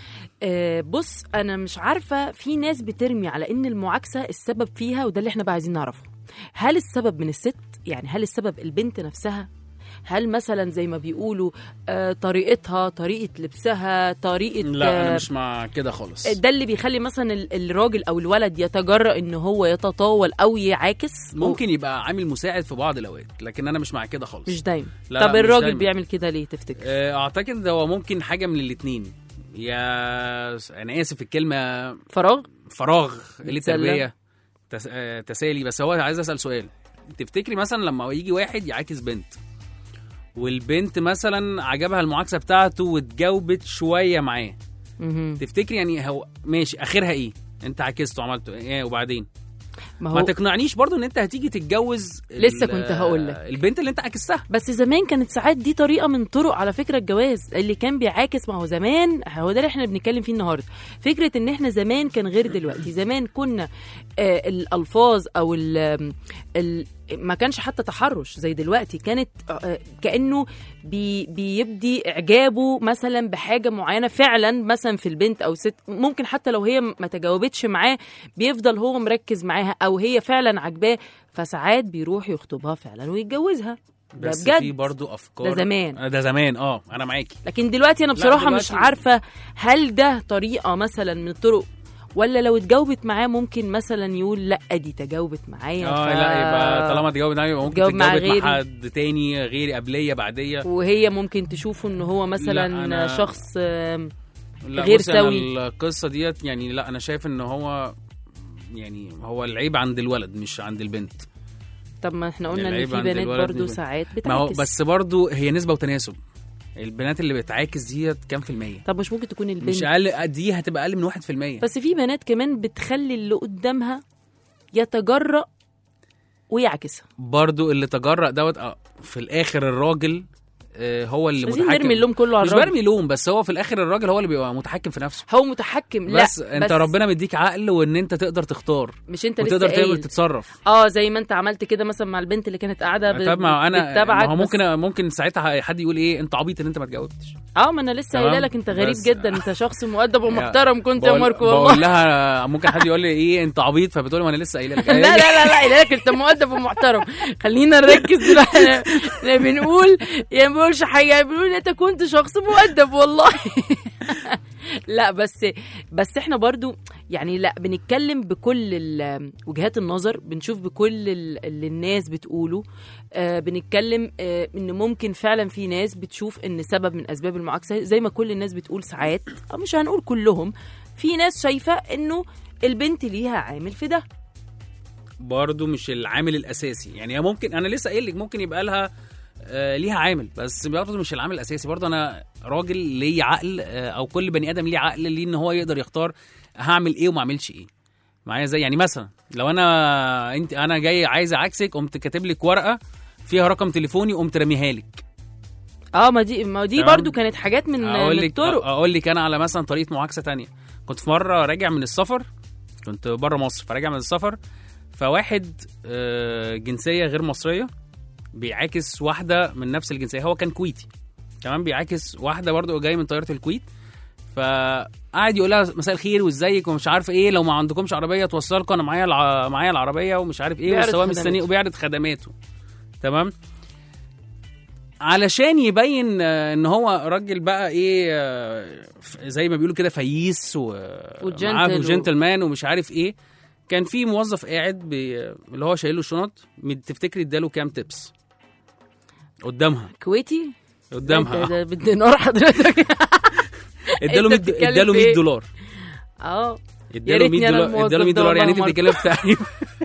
آه بص انا مش عارفه، في ناس بترمي على ان المعاكسه السبب فيها، وده اللي احنا بقى عايزين نعرفه. هل السبب من الست؟ يعني هل السبب البنت نفسها؟ هل مثلا زي ما بيقولوا آه طريقتها، طريقه لبسها، طريقه لا انا آه مش مع كده خالص. ده اللي بيخلي مثلا ال- الراجل او الولد يتجرأ ان هو يتطاول او يعاكس؟ ممكن يبقى عامل مساعد في بعض الاوقات، لكن انا مش مع كده خالص. مش دايما. لا، طب لا، مش الراجل دايما. بيعمل كده ليه تفتكر؟ آه، اعتقد هو ممكن حاجه من الاثنين، يا انا اسف في الكلمه، فراغ. فراغ، قله بتسلى. تربيه، تس... آه، تسالي. بس هو عايز اسال سؤال، تفتكري مثلا لما يجي واحد يعاكس بنت والبنت مثلا عجبها المعاكسه بتاعته واتجاوبت شويه معاه، مهم. تفتكري يعني هو ماشي اخرها ايه؟ انت عاكسته وعملته ايه وبعدين؟ ما ما هو تقنعنيش برضو ان انت هتيجي تتجوز لسه ال- كنت هقولك. البنت اللي انت عاكستها. بس زمان كانت ساعات دي طريقه من طرق على فكره الجواز اللي كان بيعاكس. ما هو زمان هو ده اللي احنا بنتكلم فيه النهارده، فكره ان احنا زمان كان غير دلوقتي. زمان كنا آه الالفاظ او ال ال ما كانش حتى تحرش زي دلوقتي، كانت آه كانه بي بيبدي اعجابه مثلا بحاجه معينه فعلا مثلا في البنت او ست، ممكن حتى لو هي ما تجاوبتش معاه بيفضل هو مركز معاها او هي فعلا عجباه، فساعات بيروح يخطبها فعلا ويتجوزها. ده بس بجد. في برضو افكار. ده زمان. ده زمان اه انا معاكي. لكن دلوقتي انا لا، بصراحه دلوقتي- مش عارفه هل ده طريقه مثلا من الطرق، ولا لو اتجاوبت معاه ممكن مثلا يقول لا دي تجاوبت معايا اه ف- لا يبقى طالما اتجاوبت معايا يبقى ممكن تجاوب مع تتجاوب مع غيري. حد تاني غيري، قبليه بعديه. وهي ممكن تشوفه ان هو مثلا لا، أنا- شخص آم، لا غير بصي، أنا سوي. القصه ديت يعني لا انا شايف ان هو يعني هو العيب عند الولد مش عند البنت. طب ما احنا قلنا يعني ان العيب في عند بنات الولد برضو والبنت. ساعات ما هو بتعكس. بس برضو هي نسبه وتناسب. البنات اللي بتعاكس ديت كام في المية؟ طب مش ممكن تكون البنت مش اقل، دي هتبقى اقل من واحد في المية. بس في بنات كمان بتخلي اللي قدامها يتجرأ ويعكسها. برضو اللي تجرأ دوت آه، في الاخر الراجل آه، هو اللي مش عايزين متحكم. نرمي اللوم كله على مش الراجل. برمي لوم، بس هو في الاخر الراجل هو اللي بيبقى متحكم في نفسه. هو متحكم. لا بس انت ربنا مديك عقل وان انت تقدر تختار مش انت لسه وتقدر تقدر قايل تتصرف. اه زي ما انت عملت كده مثلا مع البنت اللي كانت قاعده ب- طب ما انا بتتابعك. ما هو بس- ممكن ممكن ساعتها حد يقول ايه انت عبيط ان انت ما اتجاوبتش. اه ما انا لسه تمام. قايله لك انت غريب بس- جدا، انت شخص مؤدب ومحترم كنت يا بقول- ماركو بقول والله. لها ممكن حد يقول لي ايه انت عبيط، فبتقول لي ما انا لسه قايله لك. لا لا لا لا قايله لك انت مؤدب ومحترم. خلينا نركز دلوقتي. احنا بنقول يعني ما بنقولش حاجه، بنقول انت كنت شخص مؤدب والله. لا بس بس احنا برضو يعني لا بنتكلم بكل ال- وجهات النظر، بنشوف بكل ال- اللي الناس بتقوله. آه بنتكلم آه ان ممكن فعلا في ناس بتشوف ان سبب من اسباب المعاكسه زي ما كل الناس بتقول ساعات، أو مش هنقول كلهم، في ناس شايفه انه البنت ليها عامل في ده. برضو مش العامل الاساسي، يعني هي ممكن انا لسه قايل لك ممكن يبقى لها آه ليها عامل، بس برضو مش العامل الاساسي. برضو انا راجل ليه عقل آه او كل بني ادم ليه عقل، ليه ان هو يقدر يختار هعمل ايه وما اعملش ايه معايا. زي يعني مثلا لو انا انت انا جاي عايز اعكسك، قمت كاتب لك ورقه فيها رقم تليفوني قمت راميها لك. اه ما دي ما دي تمام. برضو كانت حاجات من, اقول من لك الطرق. اقول لك انا على مثلا طريقه معاكسه تانية. كنت في مره راجع من السفر، كنت بره مصر فراجع من السفر، فواحد آه، جنسيه غير مصريه بيعاكس واحده من نفس الجنسيه، هو كان كويتي كمان، بيعاكس واحده برضو جايه من طياره الكويت. فقعد يقول لها مساء الخير وازيك ومش عارف ايه، لو ما عندكمش عربيه توصلكم انا معايا الع... معايا العربيه ومش عارف ايه، بيعرض والسواق خدماته. مستني وبيعرض خدماته. تمام. علشان يبين آه، ان هو راجل بقى ايه آه، ف- زي ما بيقولوا كده فييس وجنتل ومعاه و- وجنتلمان ومش عارف ايه. كان في موظف قاعد بي... اللي هو شايل له الشنط، تفتكري اداله كام تيبس قدامها كويتي قدامها ده- ده بالدينار حضرتك. اداله أنت مية بتتكلم اداله في مية إيه؟ دولار اه اداله ريتني مية أنا دولار الموظف اداله مية ده دولار يعني انت والله بتتكلم في تقريبا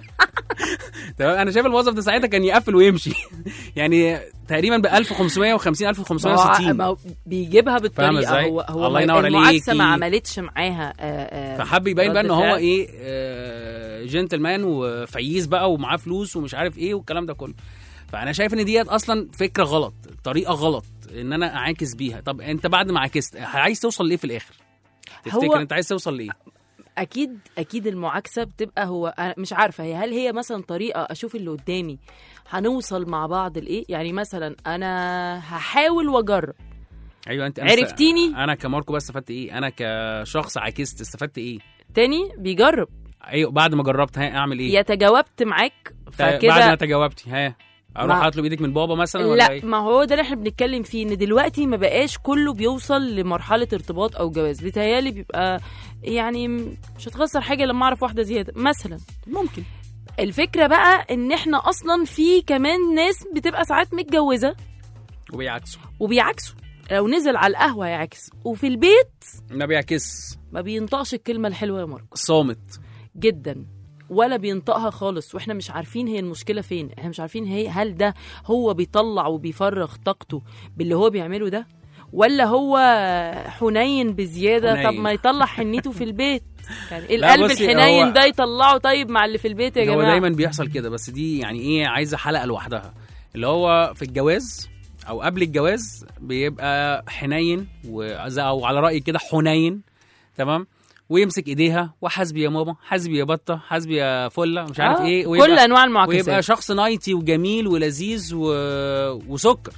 تمام. انا شايف الموظف ده ساعتها كان يقفل ويمشي يعني تقريبا ب ألف وخمسمية وخمسين ألف وخمسمية ما هو- وستين. ما هو بيجيبها فاهمة بالطريقه. إزاي؟ هو هو الله ينور المعاكسه عليكي. ما عملتش معاها آه، آه، فحب يبين بقى رد ان هو فعل. ايه آه، جنتلمان وفييز بقى ومعاه فلوس ومش عارف ايه والكلام ده كله. فانا شايف ان ديت اصلا فكره غلط، طريقه غلط ان انا اعاكس بيها. طب انت بعد ما عاكست عايز توصل ليه في الاخر؟ تفتكر هو انت عايز توصل ليه؟ اكيد اكيد المعاكسه بتبقى، هو أنا مش عارفه هي هل هي مثلا طريقه اشوف اللي قدامي هنوصل مع بعض لايه. يعني مثلا انا هحاول واجرب. ايوه انت عرفتيني؟ انا كماركو بس استفدت ايه؟ انا كشخص عاكست استفدت ايه؟ تاني بيجرب. ايوه بعد ما جربت ها اعمل ايه؟ يا تجاوبت معاك فكده بعد ما تجاوبتي ها اروح ما... اطلب ايدك من بابا مثلا ولا لا ايه؟ ما هو ده اللي احنا بنتكلم فيه، ان دلوقتي ما بقاش كله بيوصل لمرحله ارتباط او جواز. بيتهيالي بيبقى يعني مش هتخسر حاجه لما اعرف واحده زياده مثلا. ممكن. الفكره بقى ان احنا اصلا في كمان ناس بتبقى ساعات متجوزه وبيعكسوا وبيعكسوا. لو نزل على القهوه يعكس، وفي البيت ما بيعكس، ما بينطقش الكلمه الحلوه يا ماركو. صامت جدا، ولا بينطقها خالص. واحنا مش عارفين هي المشكله فين. احنا مش عارفين هي هل ده هو بيطلع وبيفرغ طاقته باللي هو بيعمله ده، ولا هو حنين بزياده. حنين. طب ما يطلع حنيته في البيت يعني لا القلب بصي، الحنين هو- ده يطلعه طيب مع اللي في البيت يا هو جماعه. دايما بيحصل كده، بس دي يعني ايه عايزه حلقه لوحدها. اللي هو في الجواز او قبل الجواز بيبقى حنين وز- او على رايي كده حنين، تمام، ويمسك ايديها وحسبي يا ماما، حسبي يا بطه، حسبي يا فله، مش عارف آه، ايه، كل انواع ويبقى المعاكسات. شخص نايتي وجميل ولذيذ و... وسكر.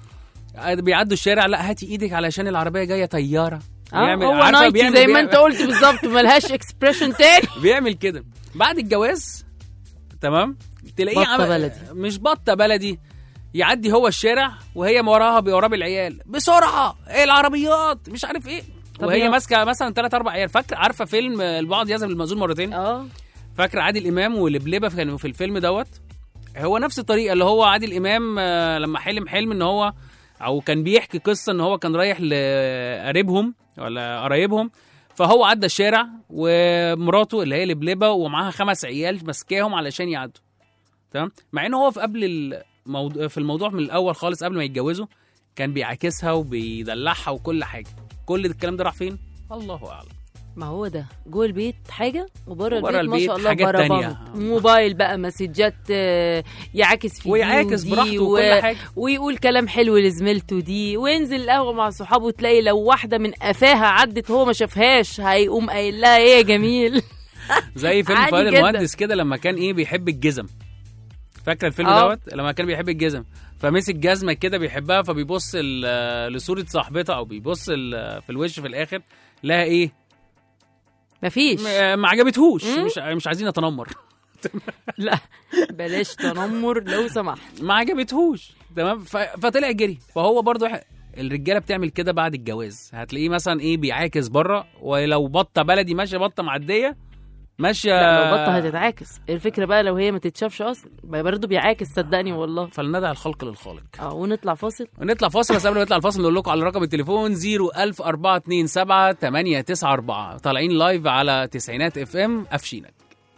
بيعدوا الشارع، لا هاتي ايدك علشان العربيه جايه طياره. اه بيعمل- هو عارفة نايتي بيعمل- زي ما بيعمل- انت قلت بالظبط، ملهاش اكسبريشن تاني. بيعمل كده. بعد الجواز تمام تلاقيه بطة عم- بلدي. مش بطه بلدي، يعدي هو الشارع وهي ما وراها بيوراه بالعيال بسرعه، ايه العربيات مش عارف ايه، طب وهي يا- ماسكه مثلا ثلاث اربع عيال. فاكر عارفه فيلم البعض يذهب للمأذون مرتين؟ اه فاكر عادل امام ولبلبه كانوا في الفيلم دوت. هو نفس الطريقه، اللي هو عادل امام آه، لما حلم حلم ان هو او كان بيحكي قصه ان هو كان رايح لقريبهم ولا قرايبهم، فهو عدى الشارع ومراته اللي هي لبلبه ومعاها خمس عيال ماسكاهم علشان يعدوا، تمام، مع ان هو في قبل الموضوع في الموضوع من الاول خالص قبل ما يتجوزوا كان بيعاكسها وبيدلعها وكل حاجه. كل الكلام ده راح فين؟ الله اعلم. ما هو ده جوه البيت حاجه وبره وبره البيت, ما البيت شاء الله حاجات بربان. تانية. موبايل بقى، مسجات، آه، يعاكس فيه ويعاكس دي براحته و... وكل حاجه. ويقول كلام حلو لزميلته دي، وينزل القهوه مع صحابه تلاقي لو واحده من قفاها عدت هو ما شافهاش هيقوم قايل لها ايه يا جميل. زي فيلم عادي فؤاد جدا. المهندس كده لما كان ايه بيحب الجزم. فاكره الفيلم آه. دوت لما كان بيحب الجزم، فمسك جزمه كده بيحبها، فبيبص ال- لصوره صاحبتها او بيبص ال- في الوش في الاخر لها ايه؟ مفيش. م- ما عجبتهوش. مش مش عايزين نتنمر. لا بلاش تنمر لو سمحت. ما عجبتهوش، تمام، ف- فطلع جري. فهو برضو ح- الرجاله بتعمل كده بعد الجواز. هتلاقيه مثلا ايه بيعاكس بره، ولو بطه بلدي ماشيه، بطه معديه ماشيه، لا لو بطه هتتعاكس. الفكره بقى لو هي ما تتشافش اصلا برضه بيعاكس، صدقني والله. فلندع الخلق للخالق. اه ونطلع فاصل. ونطلع فاصل، بس قبل ما نطلع الفاصل نقول لكم على رقم التليفون صفر ألف أربعة اتنين سبعة تمانية تسعة أربعة. طالعين لايف على تسعينات اف ام. قفشينك.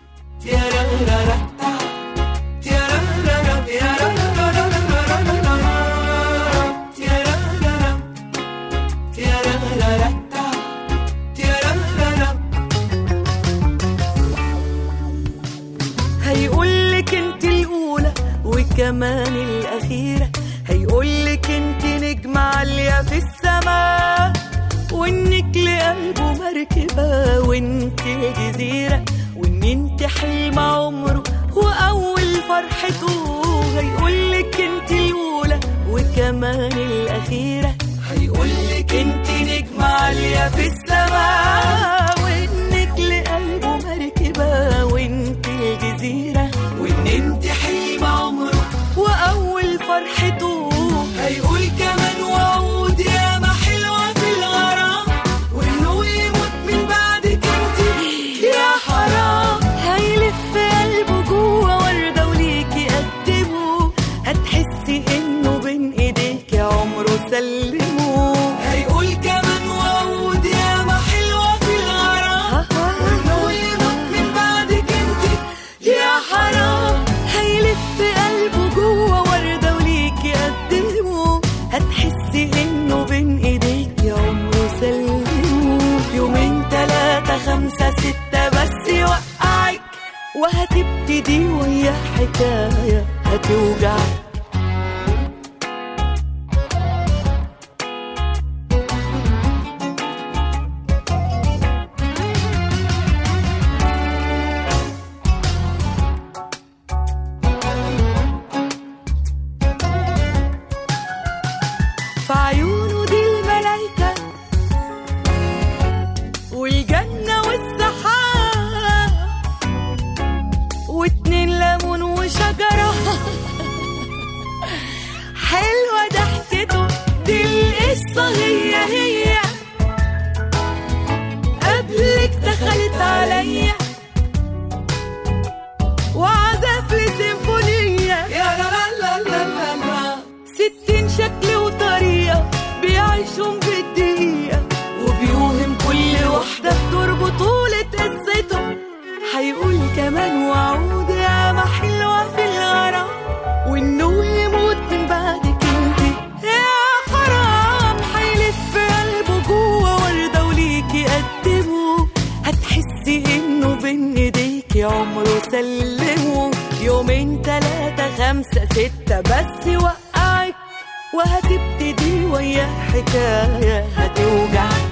هيقولك انت الاولى وكمان الاخيره، هيقولك انت نجمه عاليه في السماء، وانك لقلبه مركبه وانت جزيره، وان انت حلم عمره واول فرحته. هيقولك انت الاولى وكمان الاخيره، هيقولك انت نجمه عاليه في السماء، وانك لقلبه مركبه وانت الجزيره، وان انت حلم عمره واول فرحته. هيقول كمان وعود يا ما حلوه في الغرام، وانه يموت من بعدك انت يا حرام. هيلف قلبه جوه ورده وليكي قدمه، هتحسي انه بين ايديك عمره سلمه. هيقول كمان وعود يا ما حلوه في الغرام، وانه يموت من بعدك انت يا حرام. هيلف قلبه جوه ورده وليكي قدمه، هتحسي انه بين ايديك عمره سلمه. يومين تلاتة خمسة ستة بس يوقعك، وهتبتدي ويا حكاية هتوجعك. اتنين تلاتة خمسة ستة بس وقعك، وهتبتدي ويا حكاية هتوجعك.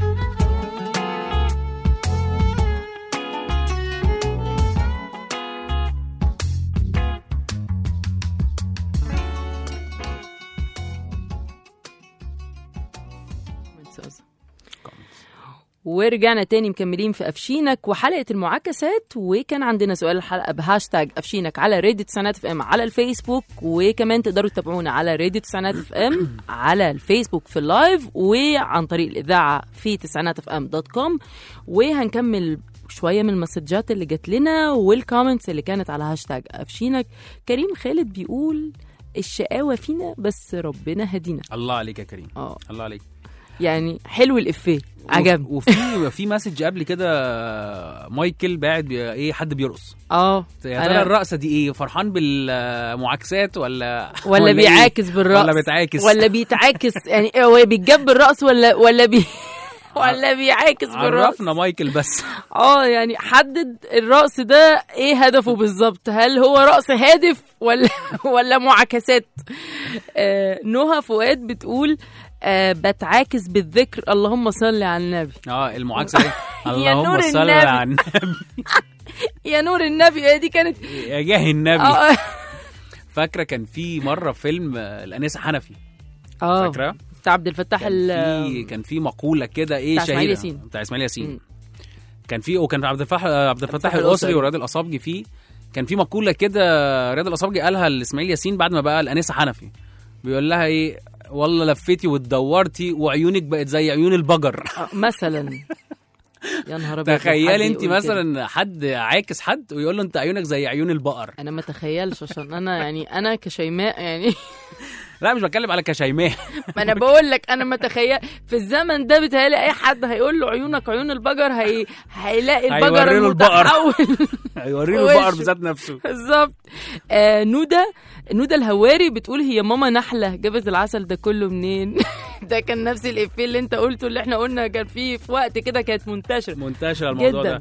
ورجعنا تاني مكملين في أفشينك وحلقة المعاكسات، وكان عندنا سؤال الحلقة بهاشتاج أفشينك على راديو تسعينات اف ام على الفيسبوك، وكمان تقدروا تتابعونا على راديو تسعينات اف ام على الفيسبوك في اللايف، وعن طريق الإذاعة في تسعينات اف ام دوت كوم. وهنكمل شوية من المسجات اللي جات لنا والكومنتس اللي كانت على هاشتاج أفشينك. كريم خالد بيقول الشقاوة فينا بس ربنا هدينا. الله عليك يا كريم. اه الله عليك، يعني حلو الإفيه، عجبني. وفي في مسج قبل كده مايكل باعت بي ايه حد بيرقص. اه يا ترى الرقصه دي ايه؟ فرحان بالمعاكسات ولا ولا, ولا بيعاكس بالرقص ولا بيتعاكس ولا بيتعاكس يعني هو بيتجاب بالرقص ولا ولا بي ولا بيعاكس بالرقص؟ عرفنا مايكل بس. اه يعني حدد الرقص ده ايه هدفه بالظبط، هل هو رقص هادف ولا ولا معاكسات؟ آه نهى فؤاد بتقول أه بتعاكس بالذكر اللهم صل على النبي. اه المعاكسه ايه؟ اللهم صل على النبي. يا نور النبي، دي كانت يا جاه النبي. فاكره كان في مره فيلم الانسه حنفي، اه فاكره بتاع عبد الفتاح كان في كان في مقوله كده ايه بتاع شهيره اسماعيل ياسين بتاع اسماعيل ياسين كان في، وكان عبد الفتاح عبد الفتاح الاسري ورياض الاصابجي فيه. كان في مقوله كده رياض الاصابجي قالها لاسماعيل ياسين بعد ما بقى الانسه حنفي، بيقول لها ايه؟ والله لفتي واتدورتي وعيونك بقت زي عيون البجر. مثلا يا نهار ابيض، تخيل انت مثلا حد عاكس حد ويقول له انت عيونك زي عيون البقر. انا ما تخيلش عشان انا يعني انا كشيماء يعني لا مش بتكلم على كشيماء. ما انا بقول لك انا ما تخيل في الزمن ده بيتهيألي اي حد هيقول له عيونك عيون البجر هي هيلاقي البجر المتحول هيوري له البقر بذات نفسه بالظبط. آه نودا نودا الهواري بتقول هي ماما نحله جابت العسل ده كله منين؟ ده كان نفس الافيه اللي انت قلته، اللي احنا قلنا كان فيه في وقت كده كانت منتشره منتشره الموضوع جداً. ده.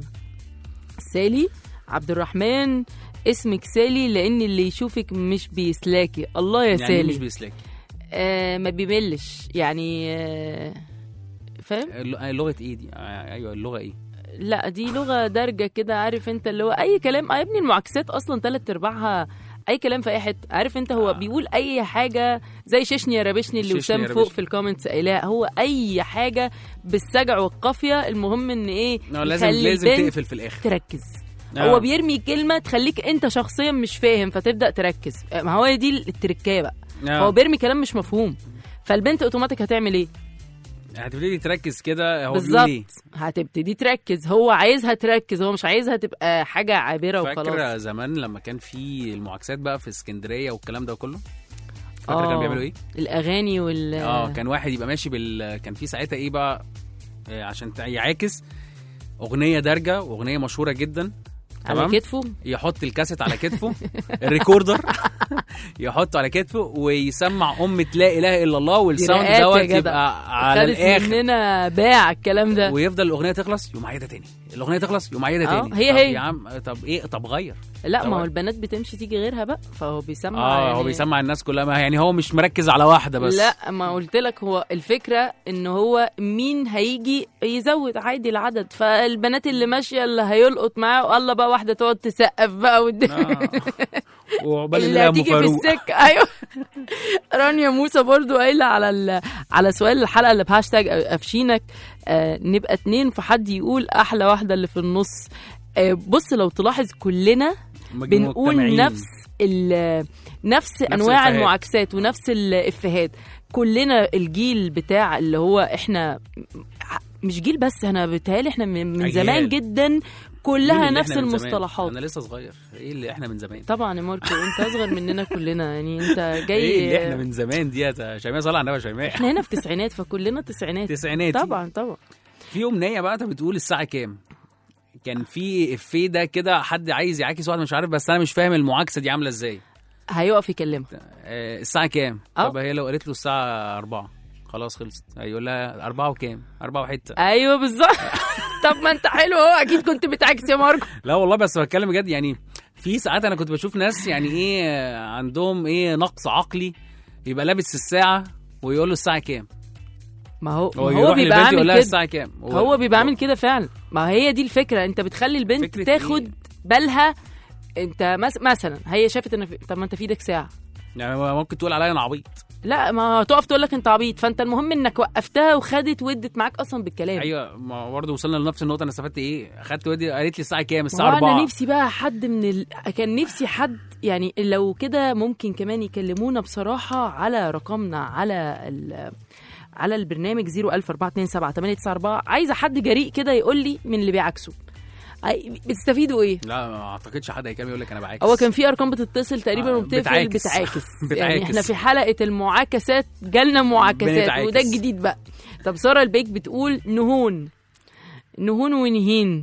سالي عبد الرحمن اسمك سالي لان اللي يشوفك مش بيسلاكي. الله يا يعني سالي. مش بيسلاكي آه ما بيملش يعني آه فاهم لغه ايه دي؟ آه ايوه اللغه ايه؟ لا دي لغه دارجه كده، عارف انت اللي هو اي كلام. اه يا ابني المعاكسات اصلا ثلاث ارباعها اي كلام في اي حته، عارف انت هو آه. بيقول اي حاجه زي ششني يا رابشني اللي وسام فوق في الكومنتس قايلها، هو اي حاجه بالسجع والقافيه، المهم ان ايه لازم لازم تقفل في الاخر تركز. آه. هو بيرمي كلمه تخليك انت شخصيا مش فاهم فتبدا تركز، ما هو دي التركايه بقى. آه. هو بيرمي كلام مش مفهوم، فالبنت اوتوماتيك هتعمل ايه؟ هتبتدي تركز كده. هو بالظبط هتبتدي تركز، هو عايزها تركز، هو مش عايزها تبقى حاجه عابره وخلاص. فاكره زمان لما كان في المعاكسات بقى في اسكندريه والكلام ده كله؟ فاكره كانوا بيعملوا ايه؟ الاغاني وال اه كان واحد يبقى ماشي بال كان في ساعتها ايه بقى آه عشان يعاكس اغنيه دارجه واغنيه مشهوره جدا على كتفه، يحط الكاسيت على كتفه الريكوردر يحطه على كتفه ويسمع أمة لا إله إلا الله، والساوند دوت يبقى على الآخر. مننا باع الكلام ده، ويفضل الأغنية تخلص يقوم عايدها تاني، الأغنية تخلص يقوم عايدها تاني. هي هي يا عم طب إيه؟ طب غير. لا ما هو البنات بتمشي تيجي غيرها بقى، فهو بيسمع اه يعني... هو بيسمع الناس كلها، ما يعني هو مش مركز على واحدة بس. لا ما قلت لك هو الفكرة إن هو مين هيجي يزود عادي العدد، فالبنات اللي ماشية اللي هيلقط معاه والله بقى واحدة تقعد تسقف بقى والد... آه. وعقبال اللي هتيجي في السكة. ايوه رانيا موسى برضو قايله على ال... على سؤال الحلقه اللي بهاشتاج افشينك آه نبقى اتنين فحد يقول احلى واحده اللي في النص. آه بص لو تلاحظ كلنا بنقول نفس ال... نفس, نفس انواع الفهاد. المعاكسات ونفس الافيهات كلنا. الجيل بتاع اللي هو احنا مش جيل بس، انا بيتهيألي احنا من, من زمان جدا كلها نفس المصطلحات. انا لسه صغير، ايه اللي احنا من زمان؟ طبعا يا ماركو انت اصغر مننا كلنا، يعني انت جاي ايه اللي احنا من زمان دي يا شيماء؟ صلى على النبي يا شيماء، احنا هنا في تسعينات فكلنا تسعينات تسعينات طبعا طبعا. في امنيه بقى انت بتقول الساعه كام؟ كان في افيه ده كده حد عايز يعاكس واحد مش عارف، بس انا مش فاهم المعاكسه دي عامله ازاي. هيقف يكلمها آه الساعه كام؟ أو. طب هي لو قالت له الساعه أربعة خلاص خلصت، هيقول لها أربعة وكام؟ أربعة وحته. ايوه بالظبط. طب ما انت حلو اهو، اكيد كنت بتعكس يا ماركو. لا والله بس بتكلم بجد، يعني في ساعات انا كنت بشوف ناس يعني ايه عندهم ايه نقص عقلي، يبقى لابس الساعه ويقول له الساعه كام. ما هو هو, ما هو بيبقى عامل كده الساعه كام. هو بيبقى عامل كده فعلا. ما هي دي الفكره، انت بتخلي البنت تاخد إيه؟ بالها. انت مس... مثلا هي شافت ان في... طب ما انت في ايدك ساعه، يعني ممكن تقول عليا انا عبيط. لا ما تقف تقول لك انت عبيط، فانت المهم انك وقفتها وخدت ودت معاك اصلا بالكلام. ايوه، ما برضه وصلنا لنفس النقطه. انا استفدت ايه؟ اخدت ودي قالت لي الساعه كام؟ الساعه أربعة. انا نفسي بقى حد من ال... كان نفسي حد يعني لو كده ممكن كمان يكلمونا بصراحه على رقمنا على ال... على البرنامج صفر ألف أربعة اتنين سبعة تمانية تسعة أربعة. عايزه حد جريء كده يقول لي من اللي بيعكسوا بتستفيدوا ايه؟ لا ما اعتقدش حد هيكمل يقول لك انا بعاكس. هو كان في ارقام بتتصل تقريبا آه وبتقفل بتعاكس. بتعاكس. بتعاكس يعني احنا في حلقه المعاكسات جالنا معاكسات بنتعاكس. وده الجديد بقى. طب ساره البيك بتقول نهون نهون ونهين.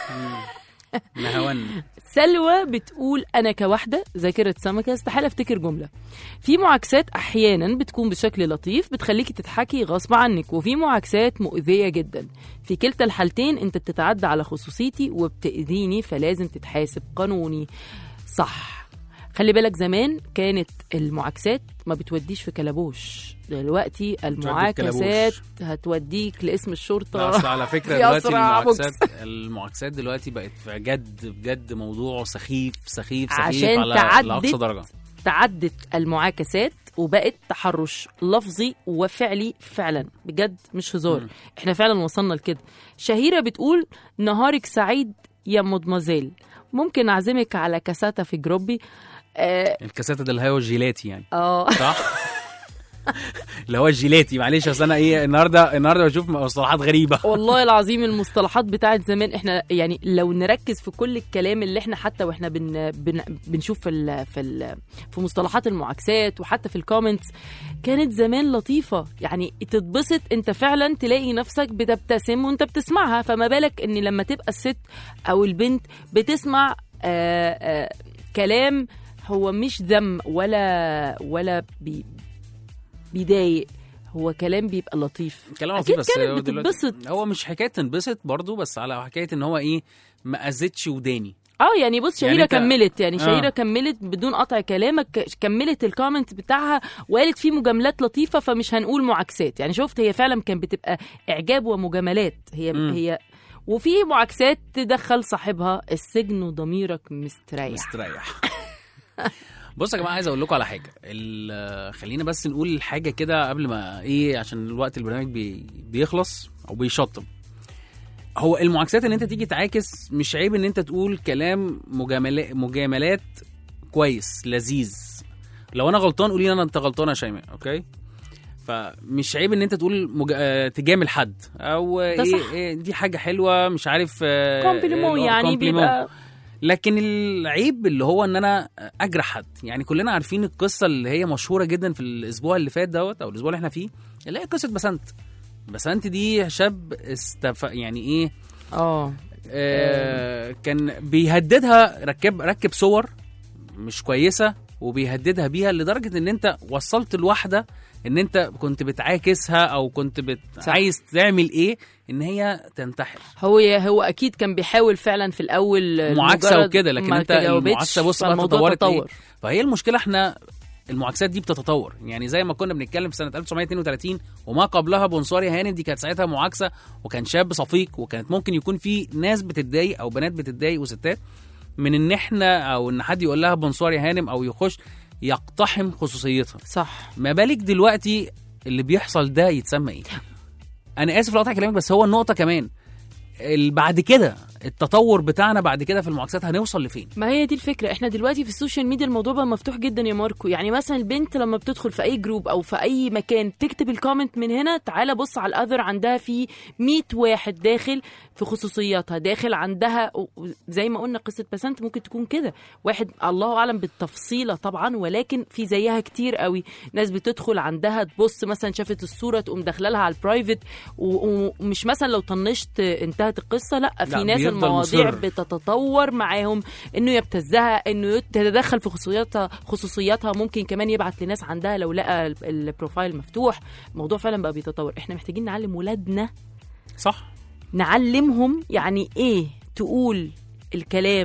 نهون. سلوى بتقول انا كواحده ذاكره سمكه استحاله افتكر جمله. في معاكسات احيانا بتكون بشكل لطيف بتخليكي تضحكي غصب عنك، وفي معاكسات مؤذيه جدا. في كلتا الحالتين انت بتتعدى على خصوصيتي وبتاذيني، فلازم تتحاسب قانوني. صح. خلي بالك زمان كانت المعاكسات ما بتوديش في كلبوش، دلوقتي المعاكسات هتوديك لاسم الشرطه. اصل على فكره دلوقتي المعاكسات المعاكسات دلوقتي بقت بجد بجد موضوع سخيف سخيف سخيف عشان على تعدت لاقصى درجه. تعدت المعاكسات وبقت تحرش لفظي وفعلي فعلا بجد مش هزار. م. احنا فعلا وصلنا لكده. شهيره بتقول نهارك سعيد يا مدمزيل، ممكن اعزمك على كاساتا في جروبي. آه الكاساتا ده اللي هو الجيلاتي يعني. اه صح. اللي هو الجيلاتي. معلش اصل انا ايه النهارده النهارده بشوف مصطلحات غريبه. والله العظيم المصطلحات بتاعت زمان احنا يعني لو نركز في كل الكلام اللي احنا حتى واحنا بن بن بنشوف في ال في ال في مصطلحات المعاكسات وحتى في الكومنتس، كانت زمان لطيفه يعني تتبسط انت فعلا تلاقي نفسك بتبتسم وانت بتسمعها. فما بالك ان لما تبقى الست او البنت بتسمع آآ آآ كلام هو مش ذم ولا ولا بي بيضايق، هو كلام بيبقى لطيف. كلام لطيف بس كانت بتتبسط. هو مش حكايه تنبسط برضو، بس على حكايه ان هو ايه ما اذتش وداني. اه يعني بص شهيره يعني كملت يعني شهيره آه. كملت بدون قطع كلامك، كملت الكومنت بتاعها وقالت فيه مجاملات لطيفه، فمش هنقول معاكسات. يعني شفت هي فعلا كان بتبقى اعجاب ومجاملات. هي م. هي وفي معاكسات تدخل صاحبها السجن وضميرك مستريح مستريح. بص يا جماعه عايز اقول لكم على حاجه. خلينا بس نقول حاجه كده قبل ما ايه عشان الوقت البرنامج بي بيخلص او بيشطب. هو المعاكسات ان انت تيجي تعاكس مش عيب ان انت تقول كلام مجاملات مجاملات كويس لذيذ. لو انا غلطان قولي انا انت غلطان يا شيماء، اوكي؟ فمش عيب ان انت تقول مج... تجامل حد او ايه, إيه دي حاجه حلوه مش عارف كومبليمون يعني بيبقى. لكن العيب اللي هو ان انا اجرح حد. يعني كلنا عارفين القصه اللي هي مشهوره جدا في الاسبوع اللي فات دوت او الاسبوع اللي احنا فيه، اللي هي قصه بسنت. بسنت دي شاب استف... يعني ايه اه كان بيهددها، ركب ركب صور مش كويسه وبيهددها بيها لدرجه ان انت وصلت الواحده ان انت كنت بتعاكسها او كنت بت... عايز تعمل ايه ان هي تنتحر. هو هو اكيد كان بيحاول فعلا في الاول معاكسه وكده، لكن انت المعاكسه بص بقى تطورت ايه. فهي المشكله احنا المعاكسات دي بتتطور. يعني زي ما كنا بنتكلم في سنه ألف وتسعمية اتنين وتلاتين وما قبلها بونسوار يا هانم، دي كانت ساعتها معاكسه وكان شاب صفيق، وكانت ممكن يكون في ناس بتتضايق او بنات بتتضايق وستات من ان احنا او ان حد يقول لها بونسوار يا هانم او يخش يقتحم خصوصيتها. صح. ما بالك دلوقتي اللي بيحصل ده يتسمى ايه؟ انا اسف لقطع كلامك بس هو النقطه كمان بعد كده التطور بتاعنا بعد كده في المعاكسات هنوصل لفين؟ ما هي دي الفكره. احنا دلوقتي في السوشيال ميديا الموضوع بقى مفتوح جدا يا ماركو. يعني مثلا البنت لما بتدخل في اي جروب او في اي مكان تكتب الكومنت من هنا، تعالى بص على الاذر عندها في مية واحد داخل في خصوصياتها، داخل عندها زي ما قلنا قصه بسنت ممكن تكون كده واحد الله اعلم بالتفصيله طبعا، ولكن في زيها كتير قوي ناس بتدخل عندها تبص مثلا شافت الصوره تقوم داخله لها على البرايفت، ومش مثلا لو طنشت انتهت القصه، لا في ناس المواضيع بتتطور معاهم انه يبتزها، انه يتدخل في خصوصياتها خصوصياتها ممكن كمان يبعت لناس عندها لو لقى البروفايل مفتوح. الموضوع فعلا بقى بيتطور. احنا محتاجين نعلم ولادنا، صح، نعلمهم يعني ايه تقول الكلام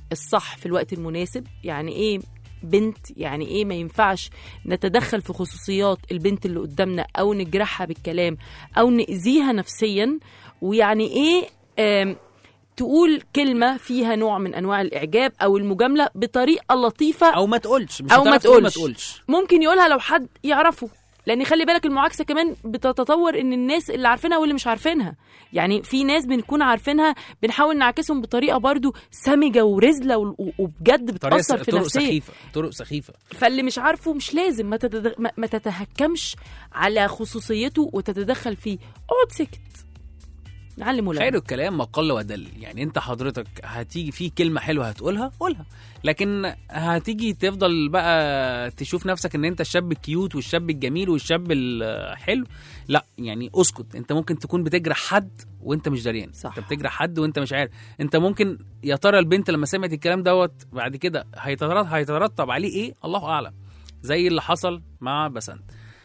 الصح في الوقت المناسب. يعني ايه بنت، يعني ايه ما ينفعش نتدخل في خصوصيات البنت اللي قدامنا او نجرحها بالكلام او نأذيها نفسيا، ويعني ايه آم تقول كلمة فيها نوع من أنواع الإعجاب أو المجاملة بطريقة لطيفة، او ما تقولش، مش أو ما هتعرف تقول ما تقولش. تقولش. ممكن يقولها لو حد يعرفه، لأن خلي بالك المعاكسة كمان بتتطور إن الناس اللي عارفينها واللي مش عارفينها. يعني في ناس بنكون عارفينها بنحاول نعكسهم بطريقة برضو سامجة ورزلة و- وبجد بتأثر في طرق نفسية. سخيفة، طرق سخيفة. فاللي مش عارفه مش لازم ما, تتد... ما- ما تتهكمش على خصوصيته وتتدخل فيه، اقعد سكت نعلم ولادنا. خير الكلام ما قل ودل. يعني انت حضرتك هتيجي في كلمه حلوه هتقولها قولها، لكن هتيجي تفضل بقى تشوف نفسك ان انت الشاب الكيوت والشاب الجميل والشاب الحلو، لا يعني اسكت. انت ممكن تكون بتجرح حد وانت مش دريان، صح. انت بتجرح حد وانت مش عارف. انت ممكن يا ترى البنت لما سمعت الكلام دوت بعد كده هيترتب هيترتب عليه ايه، الله اعلم، زي اللي حصل مع بسنت.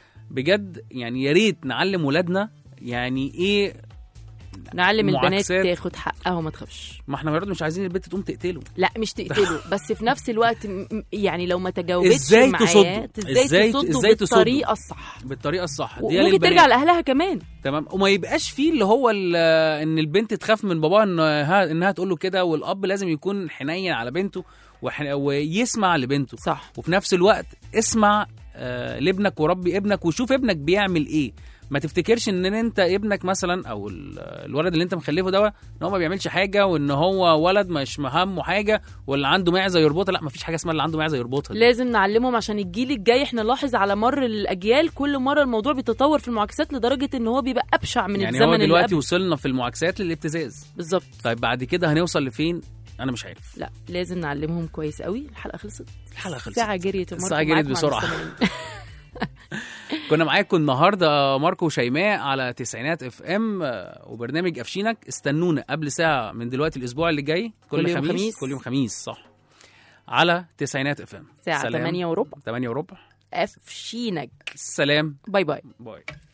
بجد يعني يا ريت نعلم ولادنا يعني ايه نعلم البنات معاكسات. تاخد حقها وما تخافش. ما احنا برضه مش عايزين البنت تقوم تقتله. لا مش تقتله، بس في نفس الوقت م- يعني لو ما تجاوبتش ازاي معاه تصده؟ ازاي, ازاي- تصده ازاي تصده؟ بالطريقه الصح، بالطريقه الصح دي وممكن للبنات. ترجع لاهلها كمان. تمام، وما يبقاش فيه اللي هو ال- ان البنت تخاف من باباها انها انها تقول له كده، والاب لازم يكون حنين على بنته وح- ويسمع لبنته. صح. وفي نفس الوقت اسمع آه لابنك وربي ابنك وشوف ابنك بيعمل ايه. ما تفتكرش ان انت ابنك مثلا او ال- الولد اللي انت مخلفه ده ان هو ما بيعملش حاجه وان هو ولد مش مهمه حاجه واللي عنده معزه يربطها. لا، ما فيش حاجه اسمها اللي عنده معزه يربطها. لازم نعلمهم عشان الجيل الجاي. احنا نلاحظ على مر الاجيال كل مره الموضوع بيتطور في المعاكسات لدرجه ان هو بيبقى ابشع من يعني الزمن هو اللي دلوقتي قبل. وصلنا في المعاكسات للابتزاز. بالظبط. طيب بعد كده هنوصل لفين؟ انا مش عارف. لا لازم نعلمهم كويس قوي. الحلقه خلصت. الحلقه خلصت. الساعه جريت. الساعه جريت بسرعه. كنا معاكم النهارده ماركو وشيماء على تسعينات اف ام وبرنامج افشينك. استنونا قبل ساعه من دلوقتي الاسبوع اللي جاي كل, كل يوم خميس, خميس. كل يوم خميس صح على تسعينات اف ام الساعه ثمانية وربع. ثمانية وربع. افشينك. سلام. باي باي. باي.